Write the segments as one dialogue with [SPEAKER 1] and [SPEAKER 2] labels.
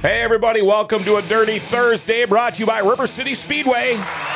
[SPEAKER 1] Hey, everybody, welcome to a Dirty Thursday brought to you by River City Speedway.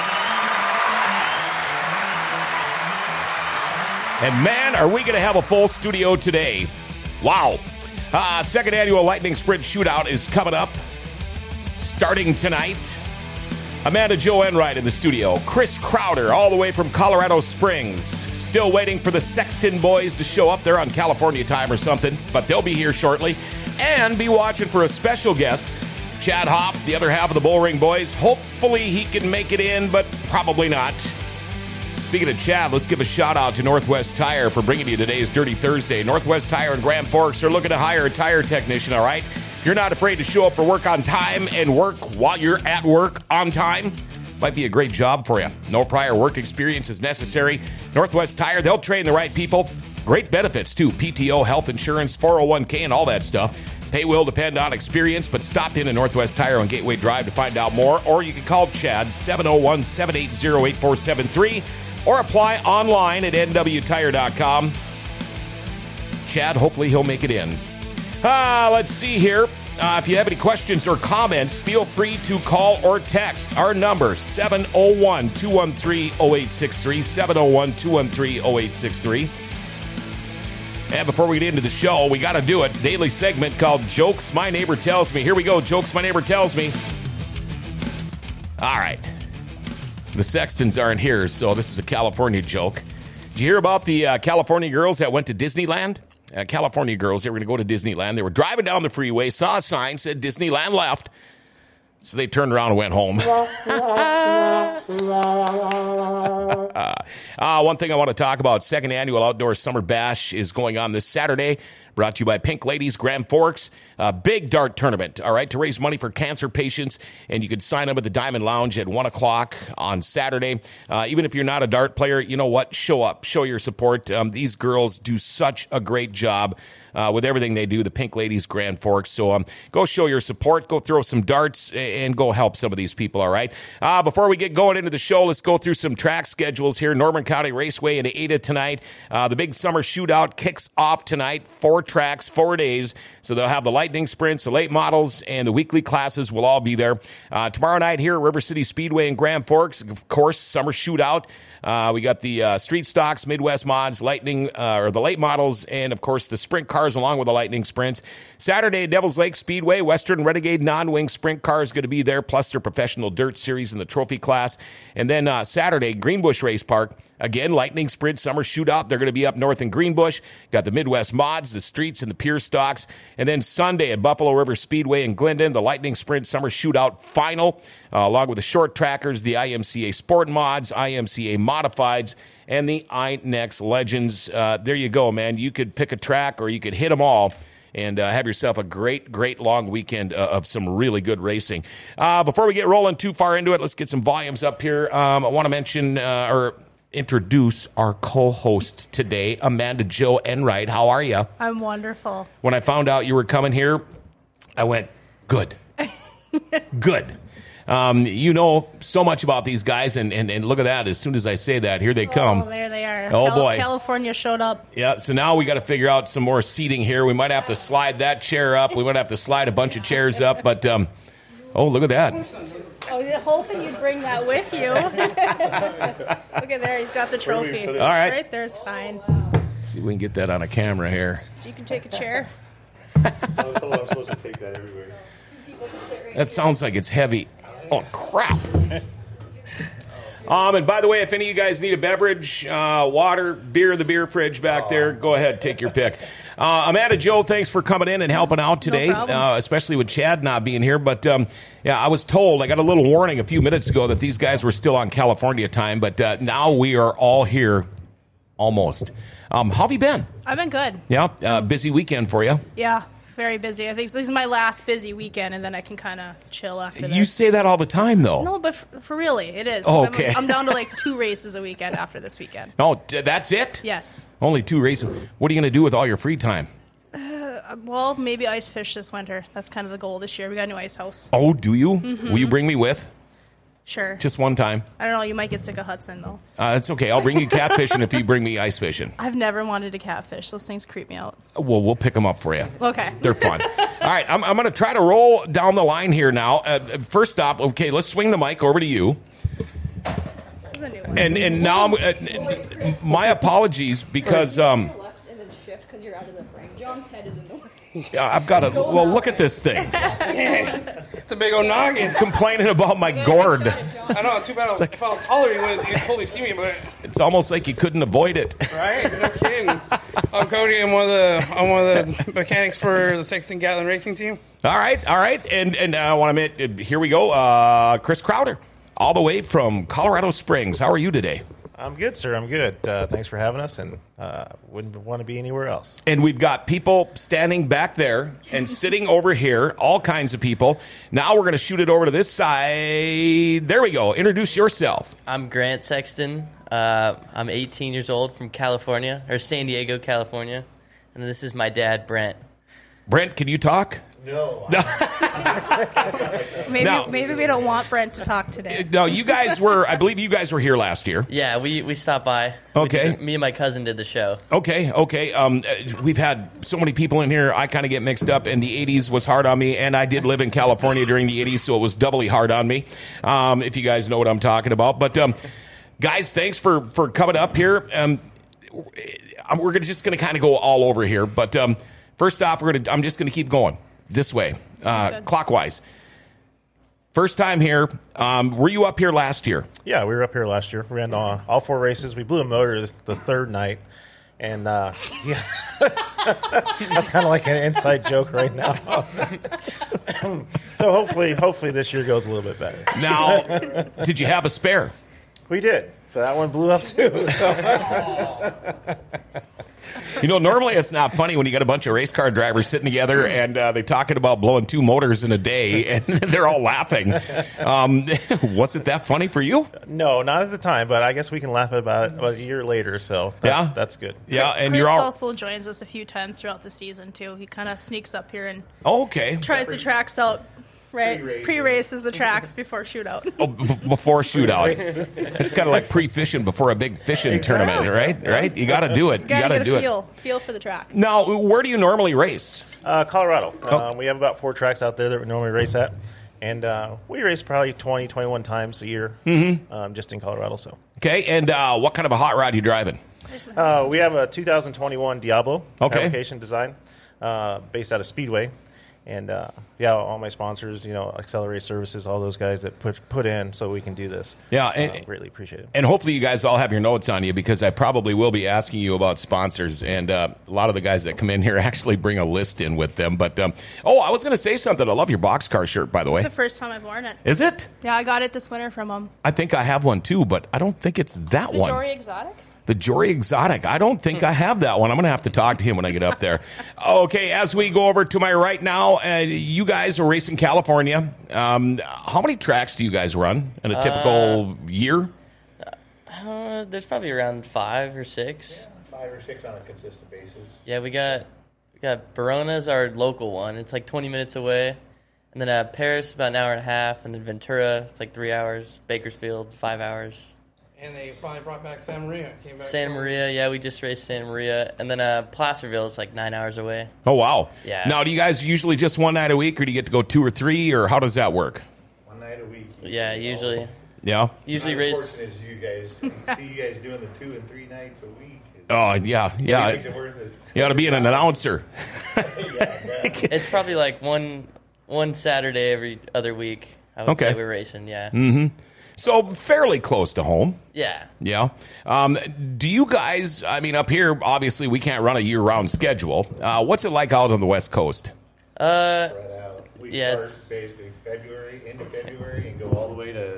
[SPEAKER 1] And man, are we going to have a full studio today. Wow. Second annual Lightning Sprint Shootout is coming up, starting tonight. Amanda Jo Enright in the studio. Chris Crowder, all the way from Colorado Springs. Still waiting for the Sexton boys to show up. They're on California time or something, but they'll be here shortly. And be watching for a special guest, Chad Hoff, the other half of the Bullring Boys. Hopefully he can make it in, but probably not. Speaking of Chad, let's give a shout out to Northwest Tire for bringing you today's Dirty Thursday. Northwest Tire in Grand Forks are looking to hire a tire technician, all right? If you're not afraid to show up for work on time and work while you're at work on time, might be a great job for you. No prior work experience is necessary. Northwest Tire, they'll train the right people. Great benefits, too. PTO, health insurance, 401k, and all that stuff. Pay will depend on experience, but stop in at Northwest Tire on Gateway Drive to find out more. Or you can call Chad, 701-780-8473, or apply online at nwtire.com. Chad, hopefully he'll make it in. Let's see here. If you have any questions or comments, feel free to call or text. Our number, 701-213-0863, 701-213-0863. And before we get into the show, we got to do it. Daily segment called Jokes My Neighbor Tells Me. Here we go. Jokes My Neighbor Tells Me. All right. The Sextons aren't here, so this is a California joke. Did you hear about the California girls that went to Disneyland? California girls, they were going to go to Disneyland. They were driving down the freeway, saw a sign, said Disneyland left. So they turned around and went home. One thing I want to talk about, second annual Outdoor Summer Bash is going on this Saturday. Brought to you by Pink Ladies, Grand Forks. Big dart tournament, all right, to raise money for cancer patients. And you can sign up at the Diamond Lounge at 1 o'clock on Saturday. Even if you're not a dart player, you know what? Show up. Show your support. These girls do such a great job with everything they do, the Pink Ladies, Grand Forks. So go show your support. Go throw some darts and go help some of these people, all right? Before we get going into the show, let's go through some track schedules here. Norman County Raceway in Ada tonight. The big summer shootout kicks off tonight. 4 tracks, 4 days. So they'll have the Lightning Sprints, the late models, and the weekly classes will all be there. Tomorrow night here at River City Speedway in Grand Forks, of course, summer shootout. We got the Street Stocks, Midwest Mods, Lightning, or the late models, and, of course, the sprint cars along with the Lightning Sprints. Saturday, Devil's Lake Speedway, Western Renegade non-wing sprint car is going to be there, plus their professional dirt series in the trophy class. And then Saturday, Greenbush Race Park. Again, Lightning Sprint Summer Shootout. They're going to be up north in Greenbush. Got the Midwest Mods, the Streets, and the Pier Stocks. And then Sunday at Buffalo River Speedway in Glendon, the Lightning Sprint Summer Shootout Final, along with the short trackers, the IMCA Sport Mods, IMCA Modifieds, and the iNext Legends. There you go, man. You could pick a track or you could hit them all and have yourself a great, great long weekend of some really good racing. Before we get rolling too far into it, let's get some volumes up here. I want to mention or introduce our co-host today, Amanda Jo Enright. How are you?
[SPEAKER 2] I'm wonderful.
[SPEAKER 1] When I found out you were coming here, I went, good. Good. You know so much about these guys, and look at that. As soon as I say that, here they come.
[SPEAKER 2] Oh, there they are.
[SPEAKER 1] Oh, boy.
[SPEAKER 2] California showed up.
[SPEAKER 1] Yeah, so now we got to figure out some more seating here. We might have to slide that chair up. We might have to slide a bunch of chairs up, but, oh, look at that.
[SPEAKER 2] I was hoping you'd bring that with you. Look at there. He's got the trophy.
[SPEAKER 1] All right.
[SPEAKER 2] Right there's fine.
[SPEAKER 1] Let's see if we can get that on a camera here.
[SPEAKER 2] You can take a chair.
[SPEAKER 3] I was told I'm supposed to take that everywhere.
[SPEAKER 1] That sounds like it's heavy. Oh, crap. And by the way, if any of you guys need a beverage, water, beer, the beer fridge back there, go ahead, take your pick. Amanda Jo, thanks for coming in and helping out today, especially with Chad not being here. But, yeah, I was told, I got a little warning a few minutes ago that these guys were still on California time, but now we are all here almost. How have you been?
[SPEAKER 2] I've been good.
[SPEAKER 1] Yeah, busy weekend for you.
[SPEAKER 2] Yeah, very busy. I think this is my last busy weekend, and then I can kind of chill after this.
[SPEAKER 1] You say that all the time, though.
[SPEAKER 2] No, but for really, it is.
[SPEAKER 1] Oh, okay.
[SPEAKER 2] I'm down to like 2 races a weekend after this weekend.
[SPEAKER 1] Oh, that's it?
[SPEAKER 2] Yes.
[SPEAKER 1] Only 2 races. What are you going to do with all your free time?
[SPEAKER 2] Well, maybe ice fish this winter. That's kind of the goal this year. We got a new ice house.
[SPEAKER 1] Oh, do you? Mm-hmm. Will you bring me with?
[SPEAKER 2] Sure.
[SPEAKER 1] Just one time.
[SPEAKER 2] I don't know. You might get sick of Hudson, though.
[SPEAKER 1] It's okay. I'll bring you catfishing if you bring me ice fishing.
[SPEAKER 2] I've never wanted to catfish. Those things creep me out.
[SPEAKER 1] Well, we'll pick them up for you.
[SPEAKER 2] Okay.
[SPEAKER 1] They're fun. All right, I'm going to try to roll down the line here now. First off, okay, let's swing the mic over to you.
[SPEAKER 2] This is a new one.
[SPEAKER 1] And now, my apologies because
[SPEAKER 2] left and then shift because you're out of the frame. John's head is in the way.
[SPEAKER 1] I've got to. Well, look at this thing.
[SPEAKER 4] It's a big old noggin.
[SPEAKER 1] Complaining about my gourd.
[SPEAKER 4] I know. Too bad. If I was taller, you'd totally see me. But
[SPEAKER 1] It's almost like you couldn't avoid it.
[SPEAKER 4] right, no kidding. I'm Cody. I'm one of the mechanics for the Sexton Gatlin Racing Team.
[SPEAKER 1] All right, and I want to admit, here we go. Chris Crowder, all the way from Colorado Springs. How are you today?
[SPEAKER 5] I'm good, sir. I'm good. Thanks for having us, and wouldn't want to be anywhere else.
[SPEAKER 1] And we've got people standing back there and sitting over here, all kinds of people. Now we're going to shoot it over to this side. There we go. Introduce yourself.
[SPEAKER 6] I'm Grant Sexton. I'm 18 years old from California, or San Diego, California. And this is my dad, Brent.
[SPEAKER 1] Brent, can you talk?
[SPEAKER 3] No.
[SPEAKER 2] Maybe we don't want Brent to talk today.
[SPEAKER 1] No, you guys were, I believe you guys were here last year.
[SPEAKER 6] Yeah, we stopped by.
[SPEAKER 1] Okay.
[SPEAKER 6] Me and my cousin did the show.
[SPEAKER 1] Okay. We've had so many people in here, I kind of get mixed up, and the 80s was hard on me, and I did live in California during the 80s, so it was doubly hard on me, if you guys know what I'm talking about. But, guys, thanks for coming up here. We're just going to kind of go all over here, but first off, I'm just going to keep going this way, clockwise. First time here. Were you up here last year?
[SPEAKER 5] Yeah, we were up here last year. We ran all 4 races. We blew a motor the third night, and yeah, that's kind of like an inside joke right now. So hopefully this year goes a little bit better.
[SPEAKER 1] Now, did you have a spare?
[SPEAKER 5] We did, but that one blew up too. So.
[SPEAKER 1] You know, normally it's not funny when you got a bunch of race car drivers sitting together and they're talking about blowing 2 motors in a day, and they're all laughing. Was it that funny for you?
[SPEAKER 5] No, not at the time, but I guess we can laugh about it about a year later, so that's good.
[SPEAKER 1] Yeah, and
[SPEAKER 2] Chris
[SPEAKER 1] you're all...
[SPEAKER 2] also joins us a few times throughout the season, too. He kind of sneaks up here and
[SPEAKER 1] Okay.
[SPEAKER 2] tries the tracks out, right?
[SPEAKER 3] Pre-race.
[SPEAKER 2] Pre-races the tracks before shootout.
[SPEAKER 1] Oh, before shootout. It's kind of like pre-fishing before a big fishing tournament, right? You got to do it. You got to do it.
[SPEAKER 2] Feel for the track.
[SPEAKER 1] Now, where do you normally race?
[SPEAKER 5] Colorado. We have about 4 tracks out there that we normally race at. And we race probably 20, 21 times a year just in Colorado. So.
[SPEAKER 1] Okay, and what kind of a hot rod are you driving?
[SPEAKER 5] We have a 2021 Diablo
[SPEAKER 1] Okay.
[SPEAKER 5] fabrication design based out of Speedway. And, all my sponsors, Accelerate Services, all those guys that put in so we can do this.
[SPEAKER 1] Yeah, and
[SPEAKER 5] greatly appreciate it.
[SPEAKER 1] And hopefully you guys all have your notes on you, because I probably will be asking you about sponsors. And a lot of the guys that come in here actually bring a list in with them. But, I was going to say something. I love your boxcar shirt, by the way.
[SPEAKER 2] It's the first time I've worn it.
[SPEAKER 1] Is it?
[SPEAKER 2] Yeah, I got it this winter from him.
[SPEAKER 1] I think I have one, too, but I don't think it's that
[SPEAKER 2] The
[SPEAKER 1] one.
[SPEAKER 2] Jory Exotic?
[SPEAKER 1] The Jory Exotic. I don't think I have that one. I'm going to have to talk to him when I get up there. Okay, as we go over to my right now, you guys are racing California. How many tracks do you guys run in a typical year?
[SPEAKER 6] There's probably around 5 or 6.
[SPEAKER 3] Yeah, 5 or 6 on a consistent basis.
[SPEAKER 6] Yeah, we got Barona's our local one. It's like 20 minutes away. And then Paris, about an hour and a half. And then Ventura, it's like 3 hours. Bakersfield, 5 hours.
[SPEAKER 4] And they finally brought back Santa Maria.
[SPEAKER 6] Santa Maria, yeah, we just raced Santa Maria. And then Placerville, it's like 9 hours away.
[SPEAKER 1] Oh, wow.
[SPEAKER 6] Yeah.
[SPEAKER 1] Now, do you guys usually just one night a week, or do you get to go 2 or 3, or how does that work?
[SPEAKER 3] One night a week.
[SPEAKER 6] Yeah, usually.
[SPEAKER 1] Yeah?
[SPEAKER 6] Usually
[SPEAKER 3] Not as
[SPEAKER 6] race.
[SPEAKER 3] fortunate as you guys. See you guys doing the 2 and 3 nights a week.
[SPEAKER 1] Oh, yeah.
[SPEAKER 3] It makes it worth it.
[SPEAKER 1] You ought to be an announcer.
[SPEAKER 6] It's probably like one Saturday every other week, I would say we're racing, yeah.
[SPEAKER 1] Mm-hmm. So fairly close to home.
[SPEAKER 6] Yeah.
[SPEAKER 1] Yeah. Do you guys, up here, obviously we can't run a year-round schedule. What's it like out on the West Coast?
[SPEAKER 3] Spread out. We
[SPEAKER 6] Yeah,
[SPEAKER 3] start basically into February, and go all the way to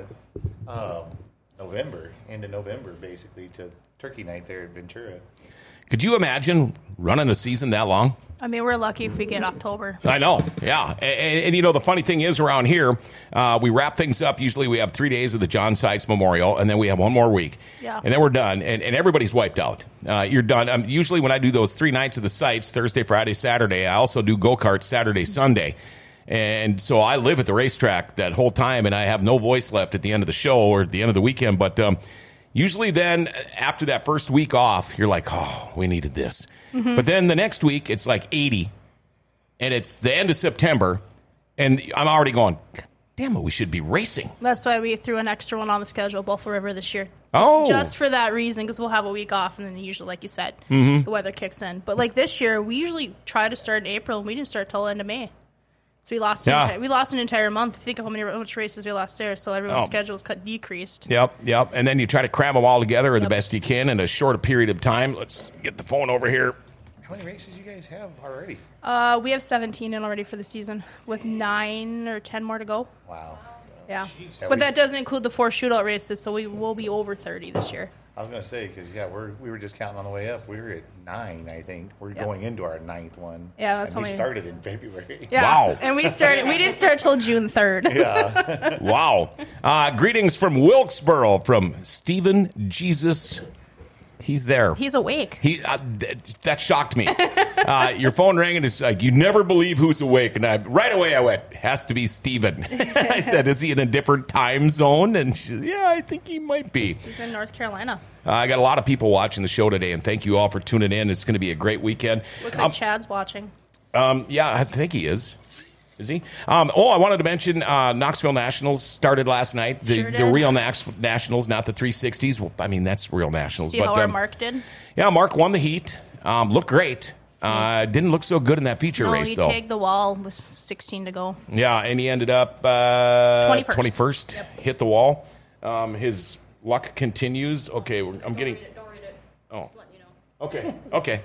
[SPEAKER 3] November, into November, basically, to Turkey Night there at Ventura.
[SPEAKER 1] Could you imagine running a season that long?
[SPEAKER 2] We're lucky if we get October.
[SPEAKER 1] I know, yeah. And the funny thing is around here, we wrap things up. Usually we have 3 days of the John Sykes Memorial, and then we have one more week.
[SPEAKER 2] Yeah.
[SPEAKER 1] And then we're done, and everybody's wiped out. You're done. Usually when I do those 3 nights of the sites, Thursday, Friday, Saturday, I also do go-kart Saturday, Sunday. And so I live at the racetrack that whole time, and I have no voice left at the end of the show or at the end of the weekend. But usually then, after that first week off, you're like, oh, we needed this. Mm-hmm. But then the next week, it's like 80, and it's the end of September, and I'm already going, damn it, we should be racing.
[SPEAKER 2] That's why we threw an extra one on the schedule, Buffalo River, this year. Just for that reason, because we'll have a week off, and then usually, like you said, the weather kicks in. But like this year, we usually try to start in April, and we didn't start till the end of May. So we lost an entire month. Think of how much races we lost there. So everyone's schedule was decreased.
[SPEAKER 1] Yep. And then you try to cram them all together the best you can in a short period of time. Let's get the phone over here.
[SPEAKER 3] How many races you guys have already?
[SPEAKER 2] We have 17 in already for the season, with 9 or 10 more to go.
[SPEAKER 3] Wow.
[SPEAKER 2] Yeah. But that doesn't include the 4 shootout races, so we will be over 30 this year.
[SPEAKER 3] I was going to say, because, we were just counting on the way up. We were at 9, I think. We're going into our 9th one.
[SPEAKER 2] Yeah, that's
[SPEAKER 3] and we started in February.
[SPEAKER 2] Yeah.
[SPEAKER 1] Wow.
[SPEAKER 2] And we didn't start till June 3rd.
[SPEAKER 3] Yeah.
[SPEAKER 1] Wow. Greetings from Wilkesboro from Stephen Jesus. He's there.
[SPEAKER 2] He's awake.
[SPEAKER 1] That shocked me. Your phone rang and it's like, you never believe who's awake. And right away I went, has to be Steven. I said, is he in a different time zone? And I think he might be.
[SPEAKER 2] He's in North Carolina.
[SPEAKER 1] I got a lot of people watching the show today, and thank you all for tuning in. It's going to be a great weekend.
[SPEAKER 2] Looks like Chad's watching.
[SPEAKER 1] Yeah, I think he is. Is he? I wanted to mention Knoxville Nationals started last night. The real Nationals, not the 360s. Well, I mean, that's real Nationals.
[SPEAKER 2] See how our Mark did?
[SPEAKER 1] Yeah, Mark won the heat. Looked great. Didn't look so good in that feature race, though.
[SPEAKER 2] He tagged the wall with 16 to go.
[SPEAKER 1] Yeah, and he ended up 21st.
[SPEAKER 2] Yep.
[SPEAKER 1] Hit the wall. His luck continues. Okay, I'm getting...
[SPEAKER 2] Don't read it.
[SPEAKER 1] Oh.
[SPEAKER 2] Just letting you know.
[SPEAKER 1] Okay.
[SPEAKER 2] Don't read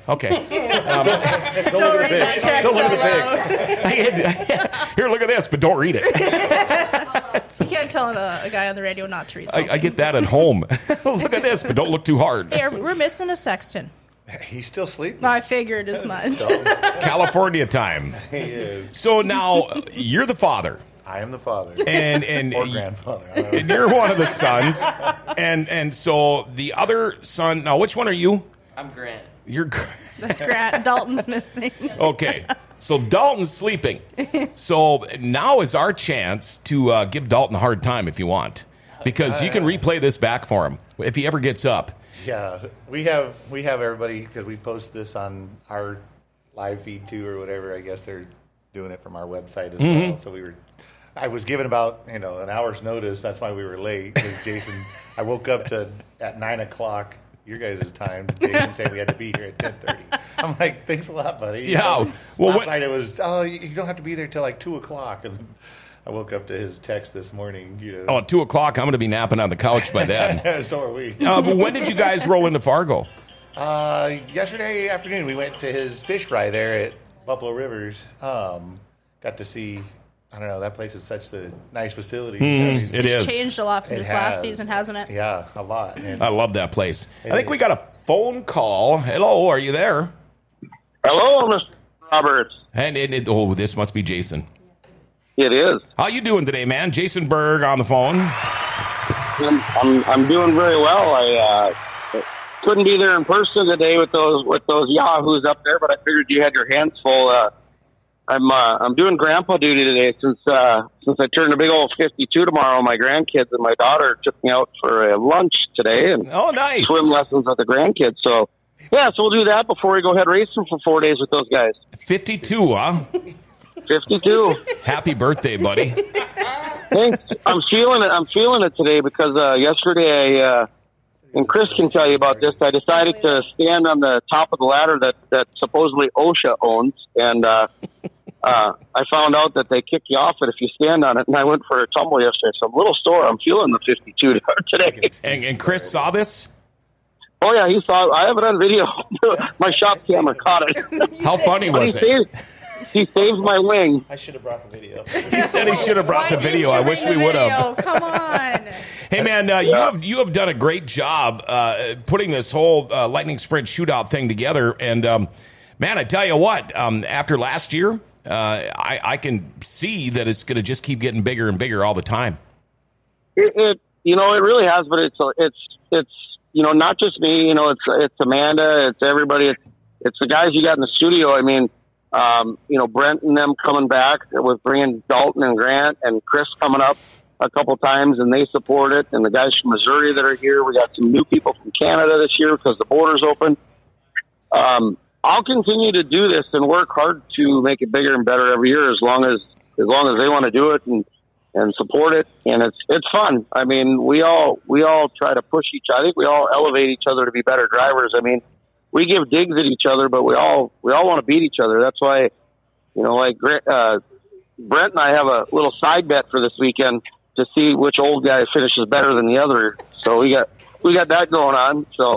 [SPEAKER 3] that text out loud.
[SPEAKER 1] Here, look at this, but don't read it.
[SPEAKER 2] You can't tell a guy on the radio not to read something.
[SPEAKER 1] I get that at home. Look at this, but don't look too hard.
[SPEAKER 2] Hey, we're missing a sexton.
[SPEAKER 3] He's still sleeping.
[SPEAKER 2] I figured as much.
[SPEAKER 1] California time.
[SPEAKER 3] He is.
[SPEAKER 1] So now you're the father.
[SPEAKER 3] I am the father.
[SPEAKER 1] And
[SPEAKER 3] or grandfather.
[SPEAKER 1] And you're one of the sons. And so the other son, now which one are you?
[SPEAKER 6] I'm Grant.
[SPEAKER 1] You're
[SPEAKER 2] That's Grant. Dalton's missing.
[SPEAKER 1] Okay. So Dalton's sleeping. So now is our chance to give Dalton a hard time if you want. Because you can replay this back for him if he ever gets up.
[SPEAKER 3] Yeah, we have everybody, because we post this on our live feed too, or whatever. I guess they're doing it from our website as well. So I was given about an hour's notice. That's why we were late. Because Jason, I woke up at 9:00 your guys' time. Jason saying we had to be here at 10:30. I'm like, thanks a lot, buddy.
[SPEAKER 1] Yeah.
[SPEAKER 3] Last night it was, you don't have to be there till like 2:00, and I woke up to his text this morning.
[SPEAKER 1] At 2:00, I'm going to be napping on the couch by then.
[SPEAKER 3] So are we.
[SPEAKER 1] But when did you guys roll into Fargo?
[SPEAKER 3] Yesterday afternoon, we went to his fish fry there at Buffalo Rivers. Got to see, I don't know, that place is such a nice facility.
[SPEAKER 1] It is.
[SPEAKER 2] It's changed a lot from this last season, hasn't it?
[SPEAKER 3] Yeah, a lot. And
[SPEAKER 1] I love that place. I think we got a phone call. Hello, are you there?
[SPEAKER 7] Hello, Mr. Roberts.
[SPEAKER 1] And this must be Jason.
[SPEAKER 7] It is.
[SPEAKER 1] How you doing today, man? Jason Berg on the phone.
[SPEAKER 7] I'm doing very well. I couldn't be there in person today with those yahoos up there, but I figured you had your hands full. I'm doing grandpa duty today since I turned a big old 52 tomorrow. My grandkids and my daughter took me out for a lunch today and
[SPEAKER 1] nice
[SPEAKER 7] swim lessons with the grandkids. So we'll do that before we go head racing for 4 days with those guys.
[SPEAKER 1] 52, huh?
[SPEAKER 7] 52.
[SPEAKER 1] Happy birthday, buddy.
[SPEAKER 7] Thanks. I'm feeling it today because yesterday and Chris can tell you about this. I decided to stand on the top of the ladder that supposedly OSHA owns, and I found out that they kick you off it if you stand on it. And I went for a tumble yesterday, so I'm a little sore. I'm feeling the 52 today.
[SPEAKER 1] And Chris saw this?
[SPEAKER 7] Oh yeah, he saw it. I have it on video. My shop camera caught it.
[SPEAKER 1] How funny was it?
[SPEAKER 7] He saved my wing.
[SPEAKER 5] I should have brought the video.
[SPEAKER 1] He said he should have brought the video. I wish we would have.
[SPEAKER 2] Come on.
[SPEAKER 1] Hey, man, you have done a great job putting this whole Lightning Sprint shootout thing together. And, man, I tell you what, after last year, I can see that it's going to just keep getting bigger and bigger all the time.
[SPEAKER 7] It really has, but it's not just me. It's Amanda, it's everybody. It's the guys you got in the studio. I mean, Brent and them coming back with bringing Dalton and Grant and Chris coming up a couple times, and they support it. And the guys from Missouri that are here, we got some new people from Canada this year because the border's open. I'll continue to do this and work hard to make it bigger and better every year, as long as they want to do it and support it. And it's fun. I mean, we all try to push each other. I think we all elevate each other to be better drivers. I mean, we give digs at each other, but we all want to beat each other. That's why, Brent and I have a little side bet for this weekend to see which old guy finishes better than the other. So we got that going on. So,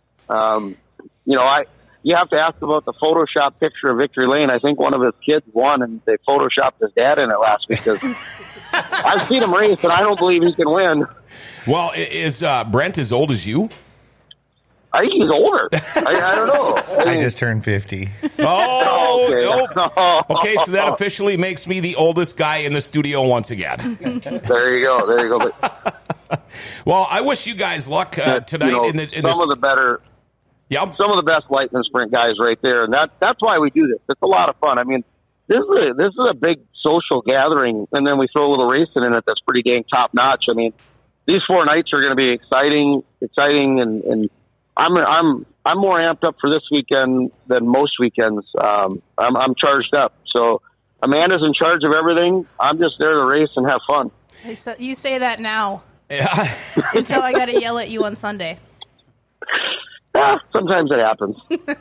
[SPEAKER 7] you have to ask about the Photoshop picture of Victory Lane. I think one of his kids won, and they Photoshopped his dad in it last week. Because I've seen him race, and I don't believe he can win.
[SPEAKER 1] Well, is Brent as old as you?
[SPEAKER 7] I think he's older. I don't know.
[SPEAKER 3] I just turned 50.
[SPEAKER 1] Oh,
[SPEAKER 7] okay.
[SPEAKER 1] Nope. Okay, so that officially makes me the oldest guy in the studio once again.
[SPEAKER 7] There you go.
[SPEAKER 1] Well, I wish you guys luck tonight.
[SPEAKER 7] Some of the better...
[SPEAKER 1] Yep.
[SPEAKER 7] Some of the best lightning sprint guys right there, and that's why we do this. It's a lot of fun. I mean, this is a big social gathering, and then we throw a little racing in it that's pretty dang top notch. I mean, these 4 nights are going to be exciting, and I'm more amped up for this weekend than most weekends. I'm charged up. So Amanda's in charge of everything. I'm just there to race and have fun.
[SPEAKER 2] You say that now.
[SPEAKER 1] Yeah.
[SPEAKER 2] Until I got to yell at you on Sunday.
[SPEAKER 7] Yeah, sometimes it happens.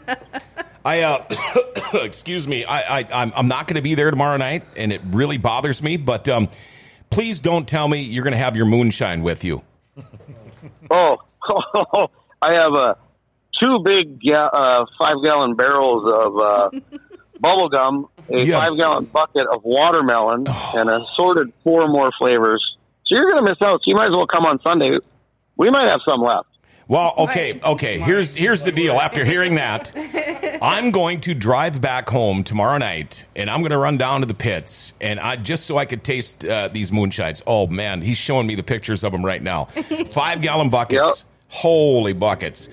[SPEAKER 1] Excuse me. I'm not going to be there tomorrow night, and it really bothers me. But please don't tell me you're going to have your moonshine with you.
[SPEAKER 7] I have 2 big 5-gallon barrels of bubble gum, a 5-gallon bucket of watermelon, and assorted 4 more flavors. So you're going to miss out. So you might as well come on Sunday. We might have some left.
[SPEAKER 1] Well, okay. Here's the deal. After hearing that, I'm going to drive back home tomorrow night, and I'm going to run down to the pits, and just so I could taste these moonshines. Oh man, he's showing me the pictures of them right now. 5-gallon buckets,
[SPEAKER 7] Yep.
[SPEAKER 1] Holy buckets.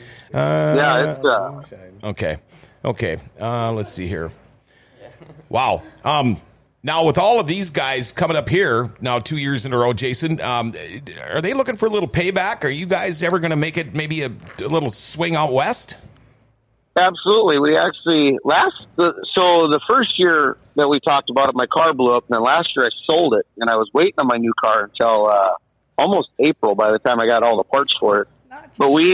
[SPEAKER 7] Yeah,
[SPEAKER 1] it's okay. Let's see here. Wow. Now, with all of these guys coming up here, now 2 years in a row, Jason, are they looking for a little payback? Are you guys ever going to make it maybe a little swing out west?
[SPEAKER 7] Absolutely. We actually, the first year that we talked about it, my car blew up, and then last year I sold it, and I was waiting on my new car until almost April by the time I got all the parts for it. But we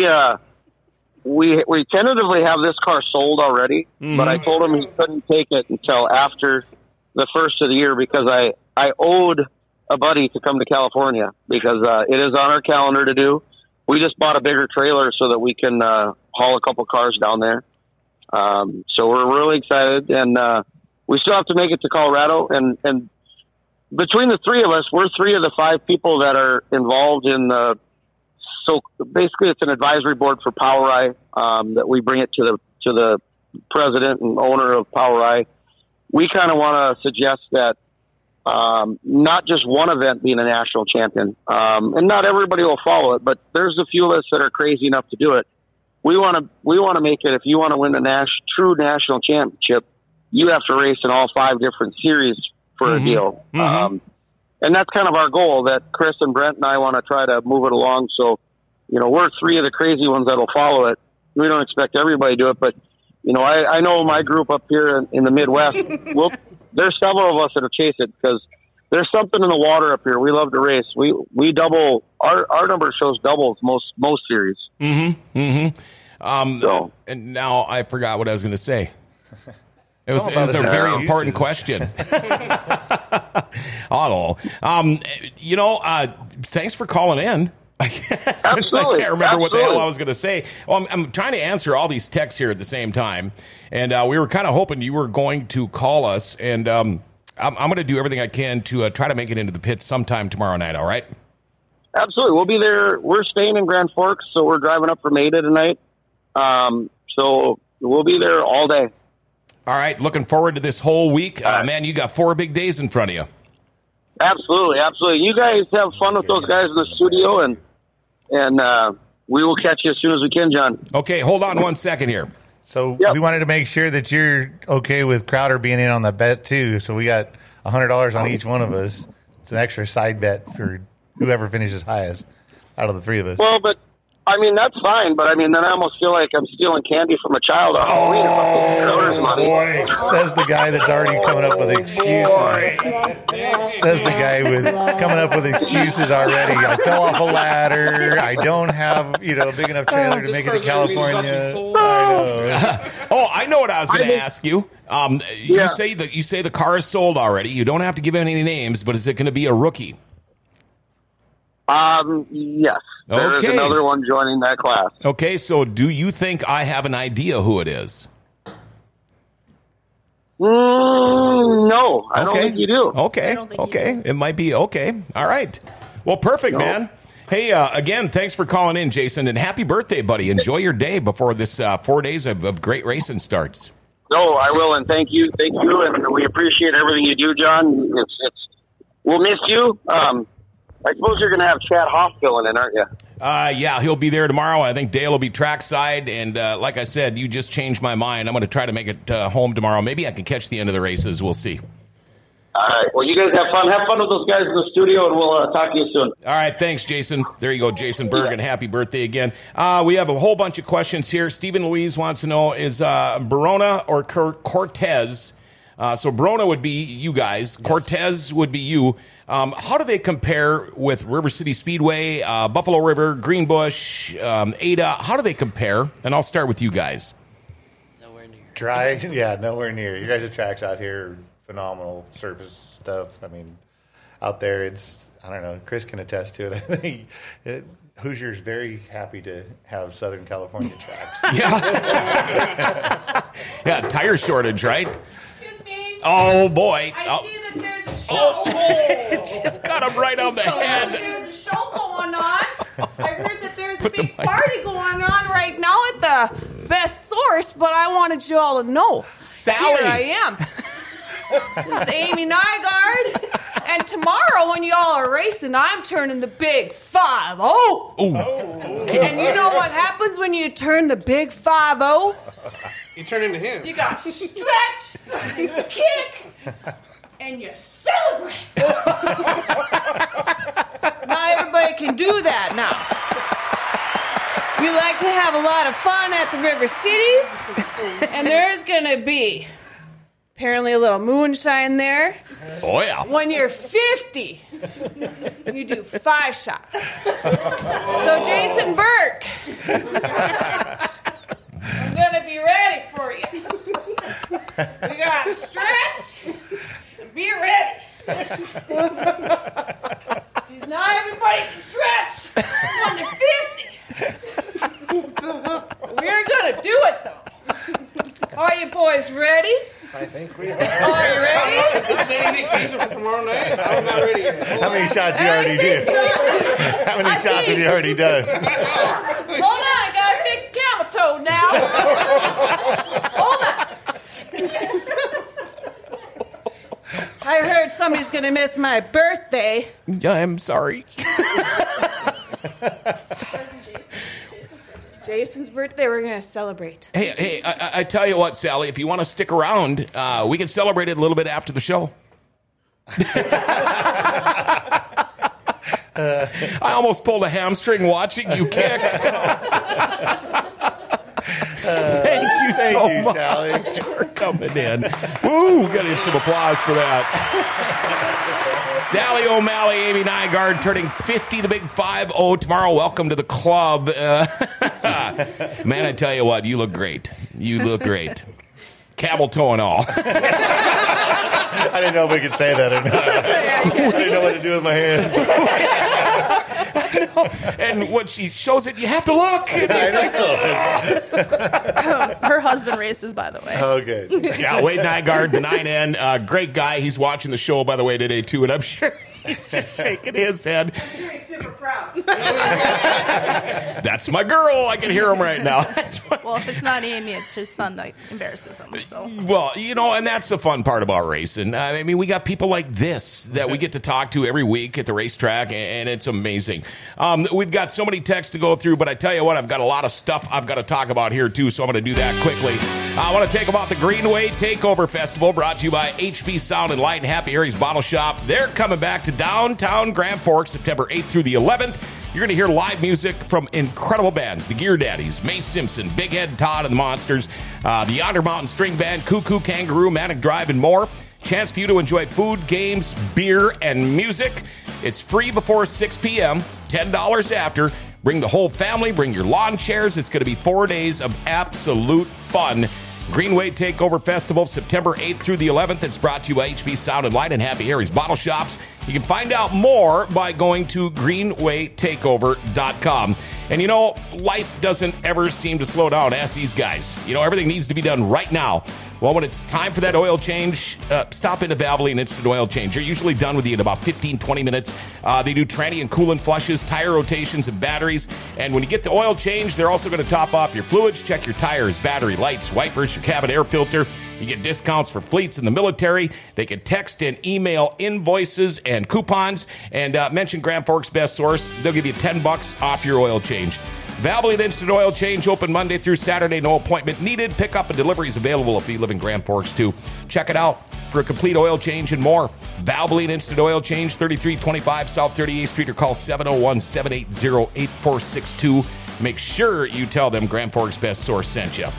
[SPEAKER 7] tentatively have this car sold already, but I told him he couldn't take it until after the first of the year because I owed a buddy to come to California because it is on our calendar to do. We just bought a bigger trailer so that we can haul a couple cars down there. So we're really excited, and we still have to make it to Colorado. And between the 3 of us, we're 3 of the 5 people that are involved in so basically it's an advisory board for POWRi that we bring it to the president and owner of POWRi. We kind of want to suggest that not just one event being a national champion, and not everybody will follow it, but there's a few of us that are crazy enough to do it. We want to make it. If you want to win the true national championship, you have to race in all 5 different series for a deal. And that's kind of our goal. That Chris and Brent and I want to try to move it along. So, we're 3 of the crazy ones that'll follow it. We don't expect everybody to do it, but. I know my group up here in the Midwest, there's several of us that'll chase it because there's something in the water up here. We love to race. We double, our number shows doubles most series.
[SPEAKER 1] So. And now I forgot what I was going to say. It was a very important question. I don't know. Thanks for calling in. Since
[SPEAKER 7] Absolutely.
[SPEAKER 1] I can't remember what the hell I was going to say. Well, I'm trying to answer all these texts here at the same time, and we were kind of hoping you were going to call us, and I'm going to do everything I can to try to make it into the pits sometime tomorrow night, all right?
[SPEAKER 7] Absolutely. We'll be there. We're staying in Grand Forks, so we're driving up from Ada tonight. So we'll be there all day.
[SPEAKER 1] All right. Looking forward to this whole week. Man, you got 4 big days in front of you.
[SPEAKER 7] Absolutely. You guys have fun with those guys in the studio, and we will catch you as soon as we can, John.
[SPEAKER 1] Okay, hold on 1 second here.
[SPEAKER 3] So
[SPEAKER 7] Yep.
[SPEAKER 3] we wanted to make sure that you're okay with Crowder being in on the bet too. So we got $100 on each one of us. It's an extra side bet for whoever finishes highest out of the three of us.
[SPEAKER 7] Well, but I mean that's fine. But I mean, then I almost feel like I'm stealing candy from a child on Halloween if I'm taking Crowder's money.
[SPEAKER 3] Boy, says the guy that's already coming up with excuses. Says the guy with coming up with excuses already. I fell off a ladder. I don't have a big enough trailer to make it to California. I know.
[SPEAKER 1] I know what I was going to ask you. You say the car is sold already. You don't have to give any names, but is it going to be a rookie?
[SPEAKER 7] Yes. There's another one joining that class.
[SPEAKER 1] Okay, so do you think I have an idea who it is?
[SPEAKER 7] No, I don't think you do.
[SPEAKER 1] Okay, it might be okay. All right. Well, perfect, man. Hey, again, thanks for calling in, Jason, and happy birthday, buddy. Enjoy your day before this 4 days of great racing starts.
[SPEAKER 7] No, I will, and thank you, and we appreciate everything you do, John. We'll miss you. I suppose you're going to have Chad Hoff filling in, aren't you?
[SPEAKER 1] Yeah, he'll be there tomorrow. I think Dale will be trackside, and like I said, you just changed my mind. I'm going to try to make it home tomorrow. Maybe I can catch the end of the races. We'll see.
[SPEAKER 7] All right. Well, you guys have fun. Have fun with those guys in the studio, and we'll talk to you soon.
[SPEAKER 1] All right. Thanks, Jason. There you go, Jason Berg, and happy birthday again. We have a whole bunch of questions here. Stephen Louise wants to know, is Barona or Cortez? So Barona would be you guys. Yes. Cortez would be you. How do they compare with River City Speedway, Buffalo River, Greenbush, Ada? How do they compare? And I'll start with you guys.
[SPEAKER 6] Nowhere near.
[SPEAKER 3] Dry? Yeah, nowhere near. You guys' tracks out here are phenomenal surface stuff. I mean, out there, it's, I don't know, Chris can attest to it. I think Hoosier's very happy to have Southern California tracks.
[SPEAKER 1] Yeah, tire shortage, right?
[SPEAKER 8] Excuse me.
[SPEAKER 1] Oh, boy.
[SPEAKER 8] I see that there's a show.
[SPEAKER 1] It just got him right on the head.
[SPEAKER 8] There's a show going on. I heard that there's a big party going on right now at the Best Source, but I wanted you all to know.
[SPEAKER 1] Sally.
[SPEAKER 8] Here I am. This is Amy Nygaard. And tomorrow when y'all are racing, I'm turning the big 5-0. And you know what happens when you turn the big 5-0?
[SPEAKER 4] You turn into him.
[SPEAKER 8] You got to stretch, you kick, and you celebrate. Not everybody can do that now. We like to have a lot of fun at the River Cities, and there's going to be apparently a little moonshine there.
[SPEAKER 1] Oh, yeah.
[SPEAKER 8] When you're 50, you do 5 shots. So, Jason Burke, I'm going to be ready for you. We got to stretch. Be ready. Because not everybody can stretch when they're 50. We're going to do it, though. Are you boys ready?
[SPEAKER 5] I think we are.
[SPEAKER 8] Are you ready?
[SPEAKER 4] Is there any indication for tomorrow night? I'm not ready yet.
[SPEAKER 3] How many shots you already did? How many shots have you already done?
[SPEAKER 8] Hold on, I gotta fix camel toe now. Hold on. I heard somebody's gonna miss my birthday.
[SPEAKER 1] I'm sorry.
[SPEAKER 8] Jason's birthday, we're gonna celebrate.
[SPEAKER 1] Hey, I tell you what, Sally, if you want to stick around, we can celebrate it a little bit after the show. I almost pulled a hamstring watching you kick. Thank you so much,
[SPEAKER 3] Sally,
[SPEAKER 1] for coming in. Woo, got to give some applause for that. Sally O'Malley, Amy Nygaard, turning 50, the big 5-0 tomorrow. Welcome to the club. Man, I tell you what, you look great. You look great. Camel toe and all.
[SPEAKER 3] I didn't know if we could say that or not. I didn't know what to do with my hand.
[SPEAKER 1] And when she shows it, you have to look.
[SPEAKER 2] Her husband races, by the way.
[SPEAKER 3] Okay.
[SPEAKER 1] Yeah, Wade Nygaard, the 9N. Great guy. He's watching the show, by the way, today, too. And I'm sure he's just shaking his head.
[SPEAKER 8] super proud.
[SPEAKER 1] That's my girl. I can hear him right now.
[SPEAKER 2] Well, if it's not Amy, it's his son that embarrasses him. So.
[SPEAKER 1] Well, and that's the fun part about racing. I mean, we got people like this that we get to talk to every week at the racetrack, and it's amazing. We've got so many texts to go through, but I tell you what, I've got a lot of stuff I've got to talk about here, too, so I'm going to do that quickly. I want to take about the Greenway Takeover Festival, brought to you by HB Sound and Light and Happy Harry's Bottle Shop. They're coming back to downtown Grand Forks, September 8th through the 11th. You're going to hear live music from incredible bands, the Gear Daddies, Mace Simpson, Big Head Todd and the Monsters, the Yonder Mountain String Band, Cuckoo Kangaroo, Manic Drive, and more. Chance for you to enjoy food, games, beer, and music. It's free before 6 p.m., $10 after. Bring the whole family, bring your lawn chairs. It's going to be 4 days of absolute fun. Greenway Takeover Festival, September 8th through the 11th. It's brought to you by HB Sound and Light and Happy Harry's Bottle Shops. You can find out more by going to greenwaytakeover.com. And life doesn't ever seem to slow down. Ask these guys. Everything needs to be done right now. Well, when it's time for that oil change, stop into Valvoline Instant Oil Change. They're usually done with you in about 15, 20 minutes. They do tranny and coolant flushes, tire rotations, and batteries. And when you get the oil change, they're also going to top off your fluids, check your tires, battery, lights, wipers, your cabin air filter. You get discounts for fleets in the military. They can text and email invoices and coupons. And mention Grand Forks Best Source. They'll give you $10 off your oil change. Valvoline Instant Oil Change, open Monday through Saturday. No appointment needed. Pickup and delivery is available if you live in Grand Forks, too. Check it out for a complete oil change and more. Valvoline Instant Oil Change, 3325 South 38th Street, or call 701-780-8462. Make sure you tell them Grand Forks Best Source sent you.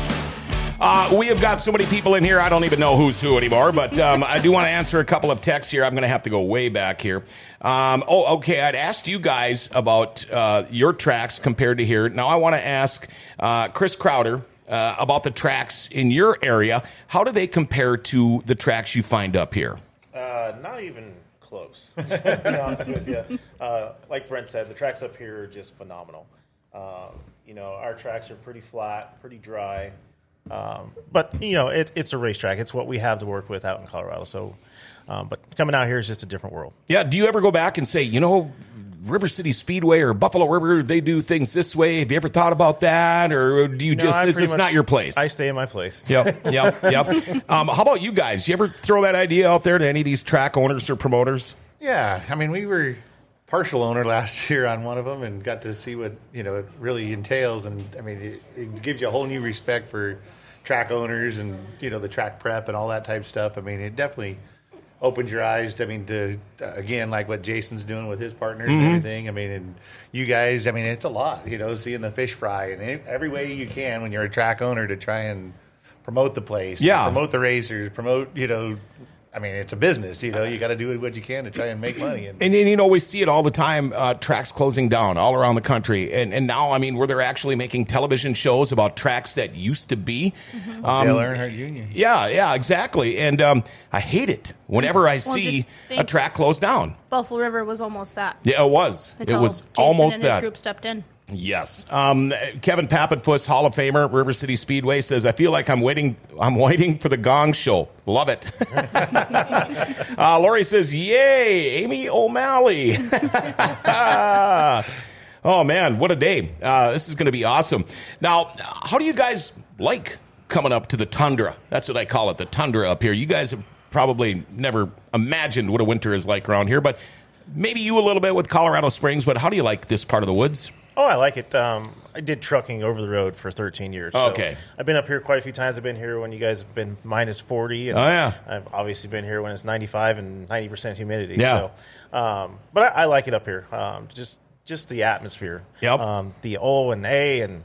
[SPEAKER 1] We have got so many people in here, I don't even know who's who anymore, but I do want to answer a couple of texts here. I'm going to have to go way back here. Okay, I'd asked you guys about your tracks compared to here. Now I want to ask Chris Crowder about the tracks in your area. How do they compare to the tracks you find up here?
[SPEAKER 5] Not even close, to be honest with you. Like Brent said, the tracks up here are just phenomenal. Our tracks are pretty flat, pretty dry. But it's a racetrack. It's what we have to work with out in Colorado. So, but coming out here is just a different world.
[SPEAKER 1] Yeah. Do you ever go back and say, River City Speedway or Buffalo River, they do things this way? Have you ever thought about that, or do you it's not your place?
[SPEAKER 5] I stay in my place.
[SPEAKER 1] Yep. How about you guys? You ever throw that idea out there to any of these track owners or promoters?
[SPEAKER 3] Yeah. I mean, we were partial owner last year on one of them and got to see what it really entails. And I mean, it gives you a whole new respect for track owners and the track prep and all that type of stuff. I mean, it definitely opens your eyes. To again, like what Jason's doing with his partners and everything. I mean, and you guys. I mean, it's a lot. Seeing the fish fry and every way you can when you're a track owner to try and promote the place, promote the racers, promote I mean, it's a business, you got to do what you can to try and make money.
[SPEAKER 1] And we see it all the time, tracks closing down all around the country. And now, I mean, where they're actually making television shows about tracks that used to be.
[SPEAKER 3] Dale Earnhardt Jr.
[SPEAKER 1] Yeah, exactly. And I hate it whenever I see a track close down.
[SPEAKER 2] Buffalo River was almost that.
[SPEAKER 1] Yeah, it was.
[SPEAKER 2] Until
[SPEAKER 1] it was
[SPEAKER 2] Jason
[SPEAKER 1] almost
[SPEAKER 2] and
[SPEAKER 1] that.
[SPEAKER 2] His group stepped in.
[SPEAKER 1] Yes. Kevin Pappenfuss, Hall of Famer, River City Speedway, says, I feel like I'm waiting for the Gong Show. Love it. Lori says, yay, Amy O'Malley. Oh, man, what a day. This is going to be awesome. Now, how do you guys like coming up to the tundra? That's what I call it, the tundra up here. You guys have probably never imagined what a winter is like around here, but maybe you a little bit with Colorado Springs, but how do you like this part of the woods?
[SPEAKER 5] Oh, I like it. I did trucking over the road for 13 years.
[SPEAKER 1] Okay.
[SPEAKER 5] So I've been up here quite a few times. I've been here when you guys have been minus 40. And I've obviously been here when it's 95 and 90% humidity.
[SPEAKER 1] Yeah.
[SPEAKER 5] So, but I like it up here. Just the atmosphere.
[SPEAKER 1] Yep.
[SPEAKER 5] The O and A and,